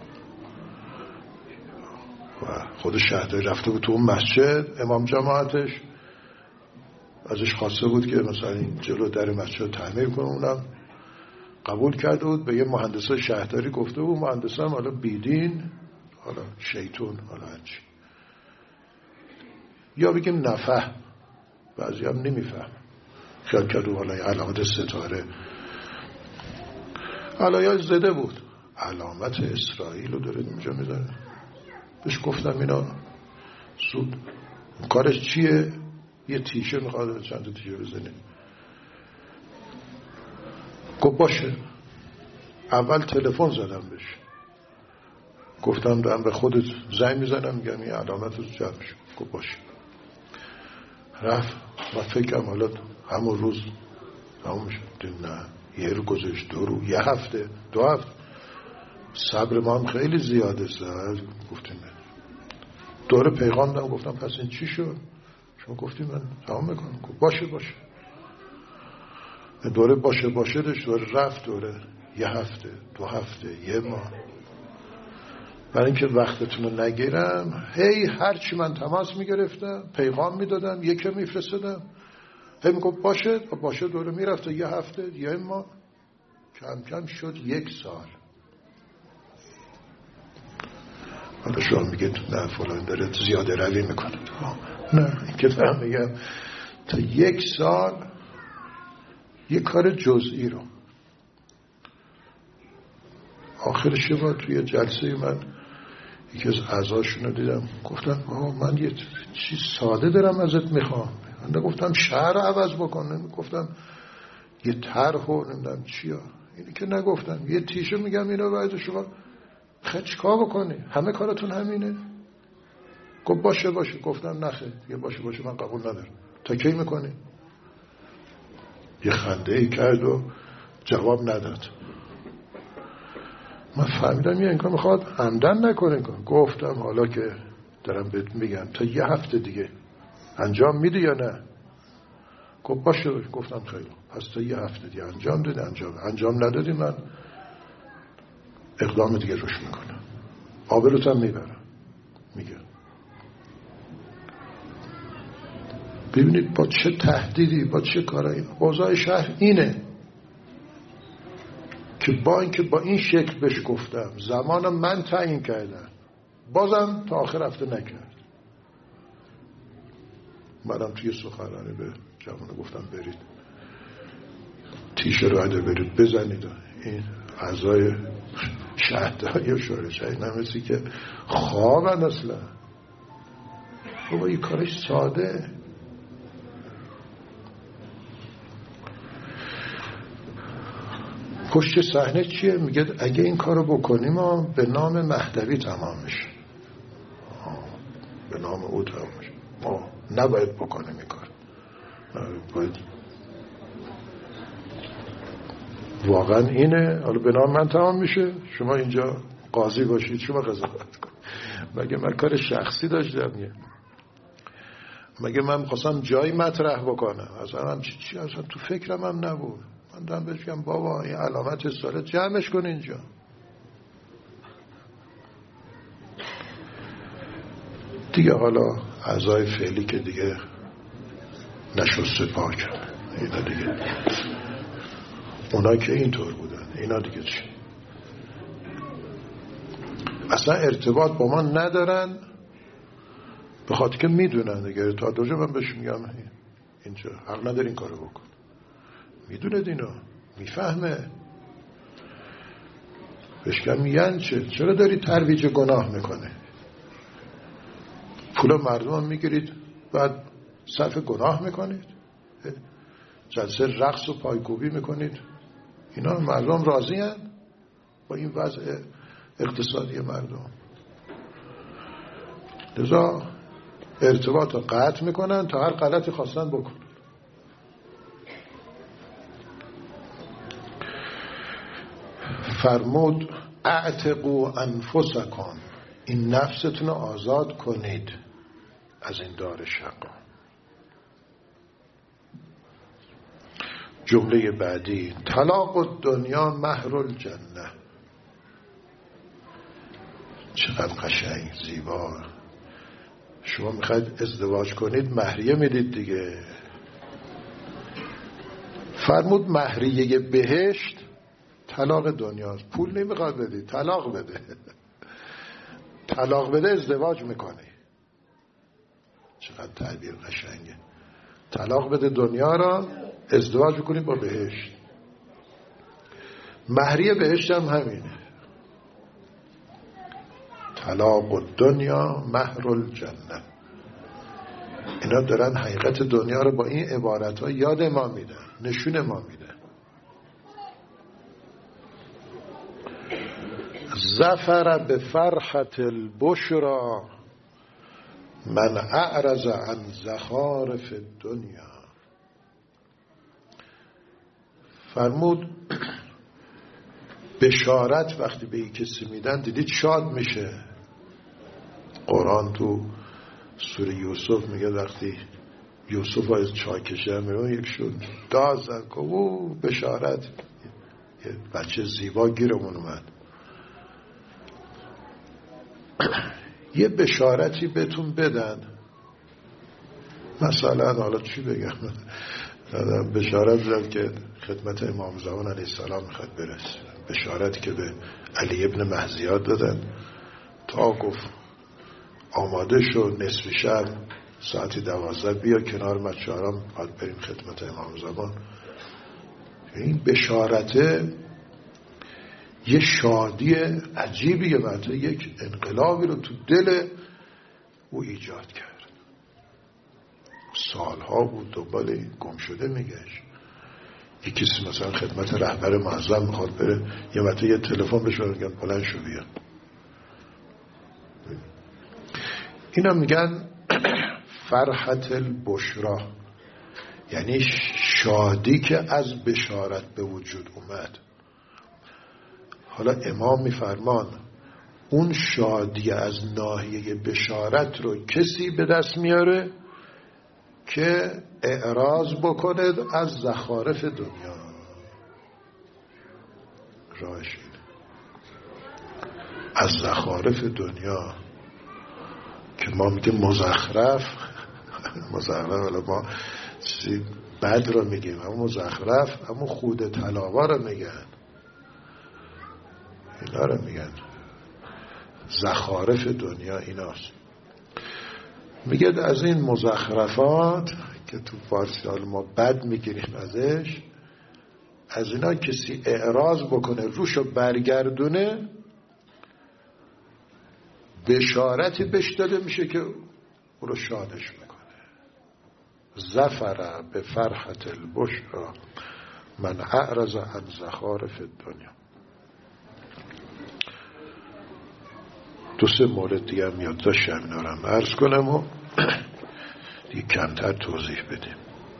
و خود شهرداری رفته بود تو اون مسجد، امام جماعتش ازش خواسته بود که مثلا این جلو در مسجد تعمیر کنه، اونم قبول کرده بود. به یه مهندس شهرداری گفته بود، مهندس هم حالا بیدین، حالا شیطون، حالا هرچی، یا بگیم نفهم، بعضی هم نمیفهم، خیال کرده حالا علامت ستاره علایه زده بود، علامت اسرائیل رو داره اینجا میذاره. بهش گفتم اینا سود کارش چیه؟ یه تیشه میخواد چند تا تیشه بزنه. گفت باشه. اول تلفن زدم بهش، گفتم دارم به خودت زنگ میزنم میگم این علامت رو جمع شد. گفت باشه. رفت و فکرم حالا همون روز همون شد. نه یه رو گذاشت، دو رو، یه هفته، دو هفته. صبر ما هم خیلی زیاده است. گفتیم دوره پیغام دادم، گفتم پس این چی شد؟ شما گفتیم من تمام میکنم. گفت باشه باشه. دوره باشه باشه داشت، دوره رفت، دوره یه هفته، دو هفته، یه ماه. برای اینکه وقتتون رو نگیرم، هی هرچی من تماس میگرفتم پیغام میدادم، یکی میفرستادم، هی میگفت باشه باشه، دوره میرفته، یه هفته، یه ماه، کم کم شد یک سال. حالا شما میگید نه فلان داره زیاده روی میکنه، نه این که دارم میگم تا یک سال یه کار جزئی رو. آخرش یه بار توی جلسه من یکی از اعضاشون رو دیدم، گفتم آه من یه چیز ساده دارم ازت میخوام، من نگفتم شهر رو عوض بکنم، گفتم یه طرح و نمیدونم چیا، اینی که نگفتم. یه تیشه میگم اینو باید شما خیلی چیکار بکنی، همه کارتون همینه. گفت باشه باشه. گفتم نخیر یه باشه باشه من قبول ندارم. تا کی میکنی؟ یه خنده ای کرد و جواب نداد. من فهمیدم یه انگار میخواد عمدن نکنه. گفتم حالا که دارم بهت میگم تا یه هفته دیگه انجام میدی یا نه؟ گفت باشه. گفتم خیلی پس تا یه هفته دیگه انجام دادی. انجام انجام ندادی من اقدام دیگه روش میکنم، آبروت هم میبرم. میگه ببینید با چه تهدیدی، با چه کارایی. اوضاع شهر اینه که با اینکه با این شکل بهش گفتم، زمانم من تعیین کردم، بازم تا آخر هفته نکرد. منم توی سخنرانی به جوانه گفتم برید تیشه رو عده برید بزنید. این اعضای شهرداری و شورشایی نمیسی که خوابن اصلا. بابا این کارش ساده. پشت صحنه چیه؟ میگه اگه این کارو بکنیم ما به نام مهدوی تمام میشه، به نام او تمام میشه، ما نباید بکنیم این کار. باید واقعا اینه. حالا به نام من تمام میشه، شما اینجا قاضی باشید، شما قضاوت کنید. مگه من کار شخصی داشتم؟ مگه من می‌خواستم جایی مطرح بکنم؟ اصلا هم چی چی اصلا تو فکرم هم نبود. من دارم بهش میگم بابا این علامت رسالت جمعش کن اینجا. دیگه حالا اعضای فعلی که دیگه نشسته پاک اینا دیگه، اونا که اینطور بودن، اینا دیگه چی؟ اصلا ارتباط با ما ندارن، به خاطر که میدونن دیگه. ارتباط داشته من بهش میگم اینجا حق نداری این کارو بکن، میدونه دینو، میفهمه. بهش میگن چه؟ چرا داری ترویج گناه میکنه؟ پول مردم هم میگیرید بعد صرف گناه میکنید، جلسه رقص و پایکوبی میکنید. اینا مردم راضی هن با این وضع اقتصادی مردم؟ لذا ارتباط رو قطع میکنن تا هر غلطی خواستن بکنن. فرمود اعتقوا انفسکم، این نفستون رو آزاد کنید از این دار شقا. جمله بعدی طلاق الدنیا مهر الجنه. چقدر قشنگ زیبا. شما میخواید ازدواج کنید مهریه میدید دیگه. فرمود مهریه بهشت طلاق دنیاست. پول نمیخواد بدی، طلاق بده. طلاق بده ازدواج میکنی. چقدر تعبیر قشنگه. طلاق بده دنیا را، ازدواج میکنی با بهشت. مهریه بهشت هم همینه. طلاق الدنیا مهر الجنه. اینا دارن حقیقت دنیا رو با این عبارت ها یاد ما میدن، نشون ما میدن. ظفر به فرحت البشرا من اعرض عن زخارف الدنیا. فرمود بشارت وقتی به این کسی میدن دیدید شاد میشه. قرآن تو سوره یوسف میگه وقتی یوسف از چاه کشه میرون یک شد دازن که او بشارت، یه بچه زیبا گیرمون اومد. یه بشارتی بهتون بدن، مثلا حالا چی بگم، بشارت داد که خدمت امام زمان علیه السلام میخواد برسه. بشارتی که به علی ابن مهزیاد دادن تا گفت آماده شو نصف شب ساعتی دوازده بیا کنار مچارم باید بریم خدمت امام زمان. این بشارته یه شادی عجیبیه، مثلا یک انقلابی رو تو دل او ایجاد کرد. سالها بود دنبال گم شده میگشت. یکی مثلا خدمت رهبر معظم میخواد بره، یه وقتی یه تلفن بهش میگن بلند شو بیا. اینا میگن فرحت البشرا، یعنی شادی که از بشارت به وجود اومد. حالا امام میفرمان اون شادی از ناحیه بشارت رو کسی به دست میاره که اعراض بکنه از زخارف دنیا. راهش اینه، از زخارف دنیا که ما میگیم مزخرف مزخرف حالا ما چیزی بد رو میگیم، اما مزخرف اما خود طلاوا رو میگن، اینا رو میگن زخارف دنیا. ایناست. میگه از این مزخرفات که تو فارسی حال ما بد میگیریم ازش، از اینا کسی اعراض بکنه روشو برگردونه، بشارتی بهش داده میشه که او رو شادش میکنه. زفر به فرحت البشرا من اعرض عن زخارف الدنیا. دو سه مورد دیگه هم یاد داشتم، اینا رو هم عرض کنم و دیگه کمتر توضیح بدیم.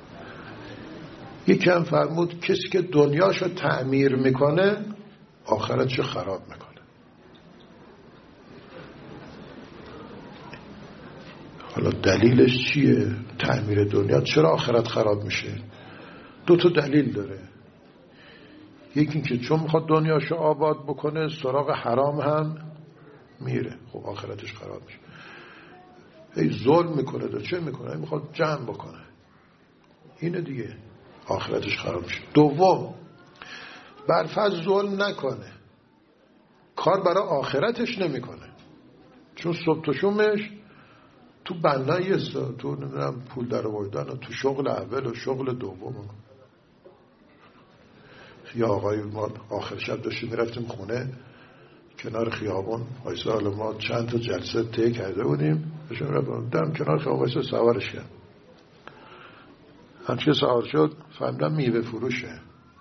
یکی هم فرمود کسی که دنیاشو تعمیر میکنه آخرتشو خراب میکنه. حالا دلیلش چیه؟ تعمیر دنیا چرا آخرت خراب میشه؟ دو تا دلیل داره. یکی این که چون میخواد دنیاشو آباد بکنه سراغ حرام هم میره، خب آخرتش خراب میشه. هی ظلم میکنه، دا چه میکنه؟ میخواد جمع بکنه، اینه دیگه، آخرتش خراب میشه. دوم، برفرض ظلم نکنه، کار برای آخرتش نمیکنه، چون صبح تا شمش تو بنای تو نمیدونم پول در آوردن و تو شغل اول و شغل دوم. یا آقای ما آخر شب داشتیم میرفتیم خونه کنار خیابون وایسا، حالا ما چند تا جلسه طی کرده بودیم، داشتیم رفتم دم کنار خیابون وایسا سوارش کردم. همچه سوار شد فهمیدم میوه فروشه.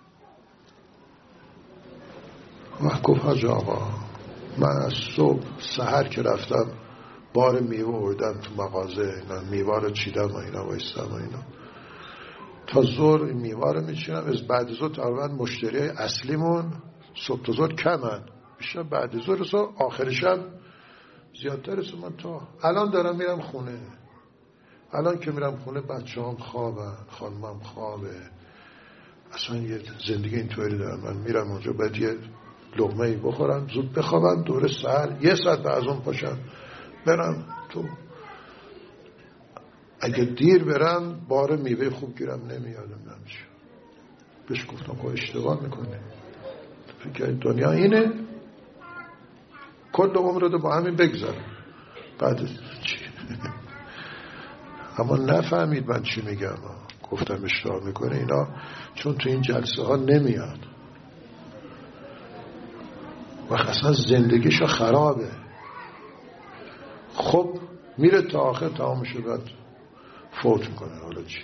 وقت گفت حاج آقا من از صبح سحر که رفتم بار میوه آوردم تو مغازه، اینا میوه رو چیدم و اینا وایستم و اینا تا ظهر این میوه رو میچینم. از بعد ظهر تقریبا مشتری اصلیمون صبح تا ظهر کمن، بیشتر بعد ظهر صبح آخر شب زیادتر است. من تا الان دارم میرم خونه، الان که میرم خونه بچه‌هام خوابن، خانمم خوابه، اصلا یه زندگی اینطوری دارم. من میرم اونجا بعد یه لقمه‌ای بخورم زود بخوابم، دوره سحر یه ساعت بعد از اون پاشم برم تو. اگه دیر برم بار میوه خوب گیرم نمیادم نمیشه. بهش گفتم خب اشتباه میکنه، فکر دنیا اینه کل عمر رو با همین بگذارم بعد چی؟ اما نفهمید من چی میگم. گفتم اشتباه میکنه اینا، چون تو این جلسه ها نمیاد و اصلا زندگیشو خرابه. خب میره تا آخر تمام شد بعد فوت میکنه. حالا چی؟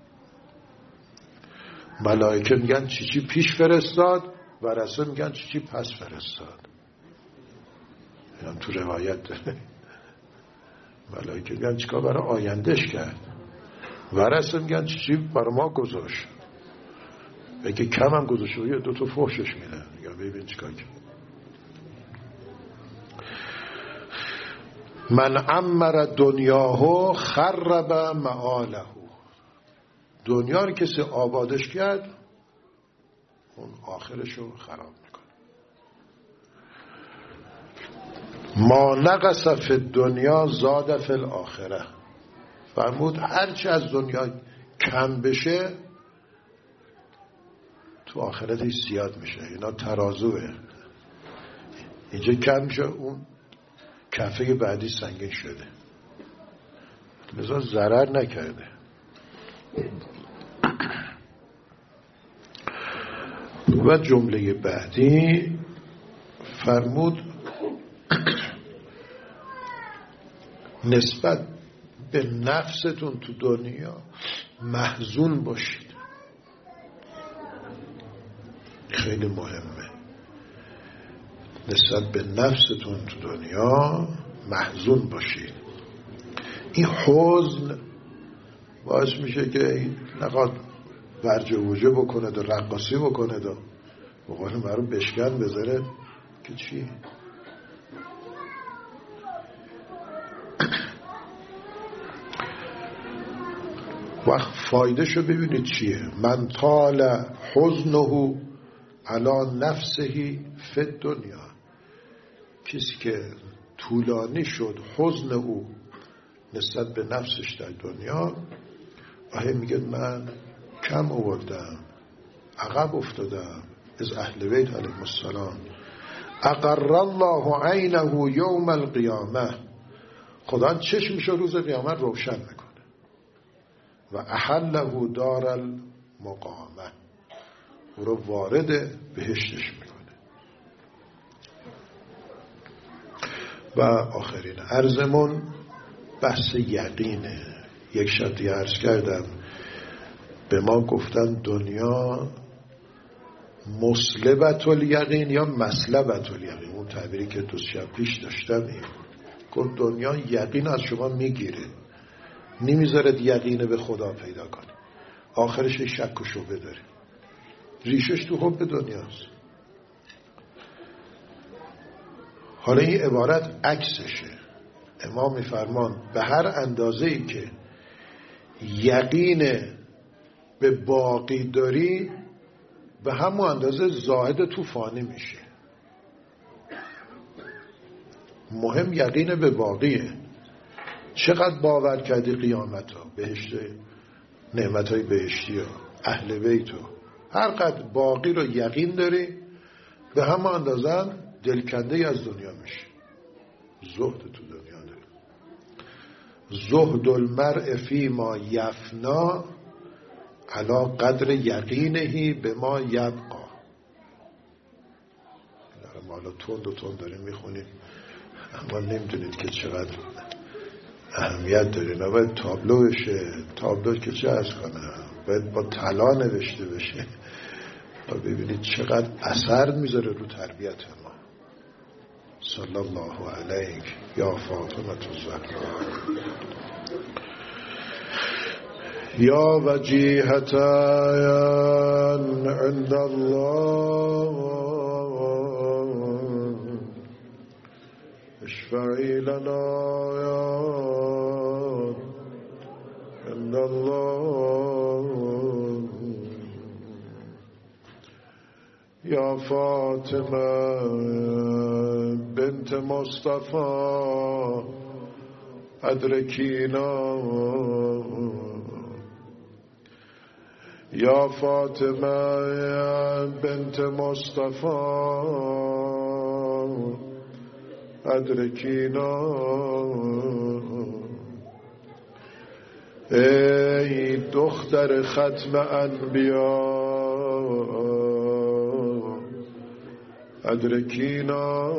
ملائکه میگن چی چی پیش فرستاد و رسول میگن چی چی پس فرستاد. اینم تو روایت داره. ملائکه میگن چیکار برای آیندهش کرد و رسول میگن چی چی برای ما گذاشت. اگه کم هم گذاشت یه دو تا فحشش میدن، میگن ببین چیکار کرد. من عمر دنیاهو خرب معاله. دنیا رو کسی آبادش کرد اون آخرشو خراب میکنه. ما نقص فی الدنیا زاد فی الاخره. فرمود هرچی از دنیا کم بشه تو آخرتش زیاد میشه. اینا ترازوه، اینجا کم میشه اون کفه بعدی سنگین شده، لذا ضرر نکرده. و جمله بعدی فرمود نسبت به نفستون تو دنیا محزون باشید. خیلی مهمه. نسبت به نفستون تو دنیا محزون باشید. این حزن باعث میشه که این نقاط ورجه وجه بکنه و رقاصی بکنه و بقول مرون بشکن بذاره که چی؟ وقت فایده شو ببینید چیه. من طال حزنه علی نفسه فی الدنیا، کسی که طولانی شد حزن او نسبت به نفسش در دنیا، آهی میگه من کم آوردم، عقب افتادم از اهل بیت علیهم السلام. اقر الله عینه یوم القیامه، خدا چشمشو روز قیامت روشن میکنه. و احله دار المقامه، او رو وارد بهشتش میکنه. و آخرین عرضمون بحث یقینه. یک شب دیگه عرض کردم به ما گفتن دنیا مسلبت الیقین یا مسلبت الیقین. اون تعبیری که دو شب پیش داشتم این گفت دنیا یقین از شما میگیره، نمیذارد یقین به خدا پیدا کنی، آخرش شک و شبهه داری. ریشش تو حب دنیاست. حالا این عبارت عکسشه. امام میفرمان به هر اندازه‌ای که یقین به باقی داری به همون اندازه زاهد تو فانی میشه. مهم یقین به باقیه. چقدر باور کردی قیامت ها، بهشت، نعمت های بهشتی ها، اهل بیت ها، هر قدر باقی رو یقین داری به همه اندازه دلکنده از دنیا میشه. زهد تو دنیا داری. زهد المرء فی ما یفنا علا قدر یقینهی به ما یبقا. ما حالا تند و تند داریم میخونیم اما نمیدونید که چقدر اهمیت داره. نباید تابلو بشه. تابلو که چه ارز کنم، باید با طلا نوشته بشه و ببینید چقدر اثر میذاره رو تربیت ما. صلی الله علیک یا فاطمه الزهرا یا وجیهتا عند الله اشفعی لنا یا عند الله یا فاطمه بنت مصطفی ادرکینا یا فاطمه بنت مصطفی ادرکینا. ای دختر ختم انبیا ادرکینا.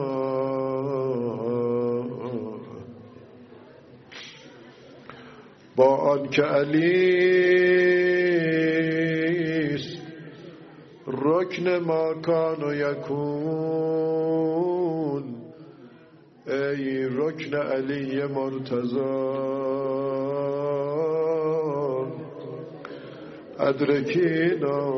با آن که علیست رکن ما کان و یکون، ای رکن علی مرتضی ادرکینا.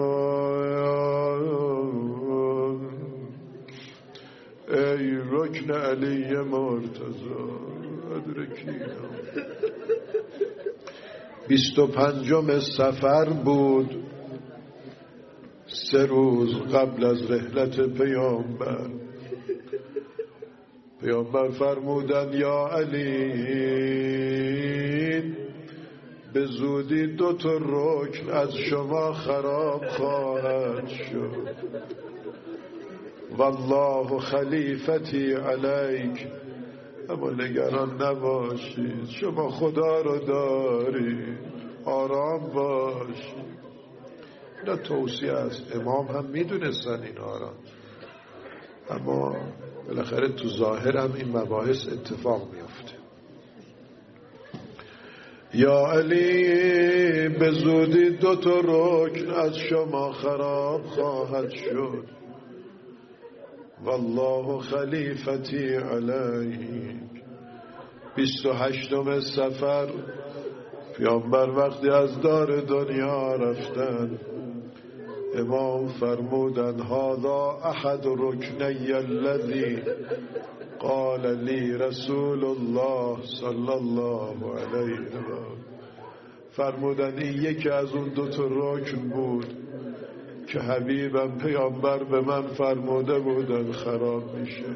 ای رکن علی مرتضی ادرکینا. بیست و پنجم سفر بود، سه روز قبل از رحلت پیامبر. پیامبر فرمودن یا علی به زودی دو تا رکن از شما خراب خواهد شد. والله خلیفتی علیک، اما نگران نباشید، شما خدا رو دارید، آرام باشید. اینا توصیه است. امام هم میدونستن اینها را، اما بالاخره تو ظاهر هم این مباحث اتفاق میفته. یا علی به زودی دو تا رکن از شما خراب خواهد شد والله خلیفتی علیک. بیست و هشتم صفر پیامبر وقتی از دار دنیا رفتن امام فرمودن هذا احد رکنی الذی قال لی رسول الله صلی الله علیه و فرمودن این یکی از اون دو تا رکن بود که حبیبم پیامبر به من فرموده بودن خراب میشه.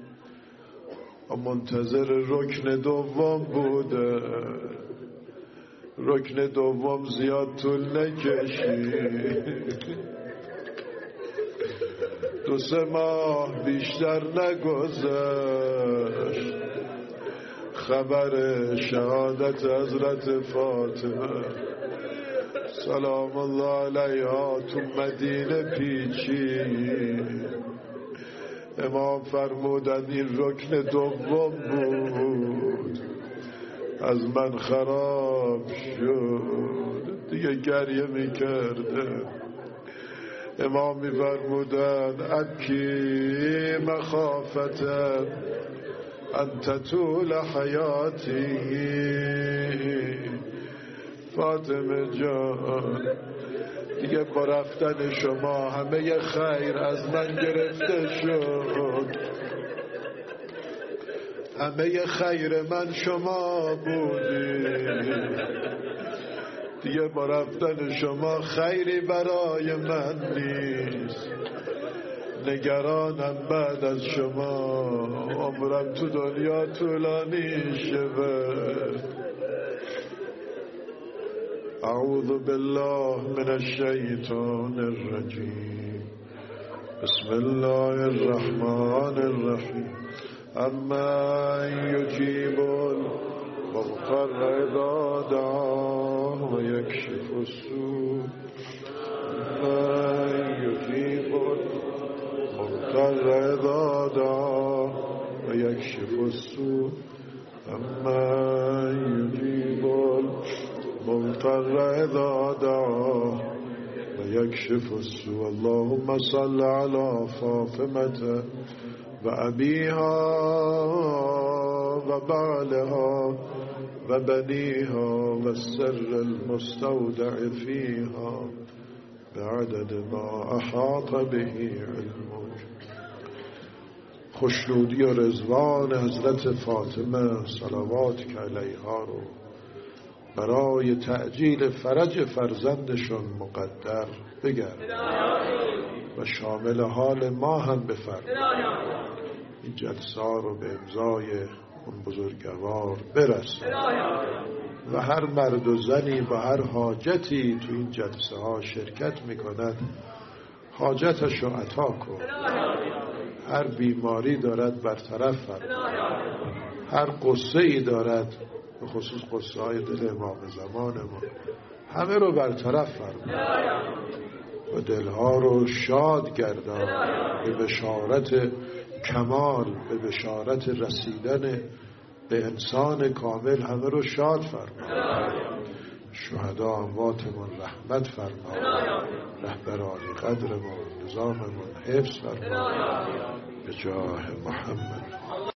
منتظر رکن دوم بوده. رکن دوم زیاد طول نکشید، دو سه ماه بیشتر نگذشت خبر شهادت حضرت فاطمه سلام الله علیها تو مدینه پیچید. امام فرمودن این رکن دوم بود از من خراب شد، دیگه گریه میکرده. امام میفرمودن ابکی مخافتا انت طول حیاتی. فاطمه جان دیگه با رفتن شما همه خیر از من گرفته شد، همه خیر من شما بودی، دیگه با رفتن شما خیری برای من نیست. نگرانم بعد از شما عمرم تو دنیا طولانی شود. اعوذ بالله من الشیطان الرجیم بسم الله الرحمن الرحیم اما یجیب المضطر اذا دعاه و یکشف السوء اما یجیب المضطر اذا دعاه و یکشف السوء اما یجیب المضطر اذا دعاه و یکشف السوء. اللهم صل علی فاطمة و ابیها و بعلها و بنیها و السر المستودع فیها بعدد ما احاط به علمك. خوشنودی و رضوان حضرت فاطمه صلوات علیها رو برای تعجیل فرج فرزندشون مقدر بگرد و شامل حال ما هم بفرمایید. این جلسه ها رو به امضای اون بزرگوار برسون و هر مرد و زنی با هر حاجتی تو این جلسه ها شرکت میکند حاجتش رو عطا کن. هر بیماری دارد برطرف فرما، هر قصه ای دارد به خصوص قصه های دل امام زمانمون همه رو برطرف فرما و دلها رو شاد گردان به بشارت کمال، به بشارت رسیدن به انسان کامل همه رو شاد فرما. شهدا امواتمون رحمت فرما، رهبران قدرمون نظاممون حفظ فرما به جاه محمد.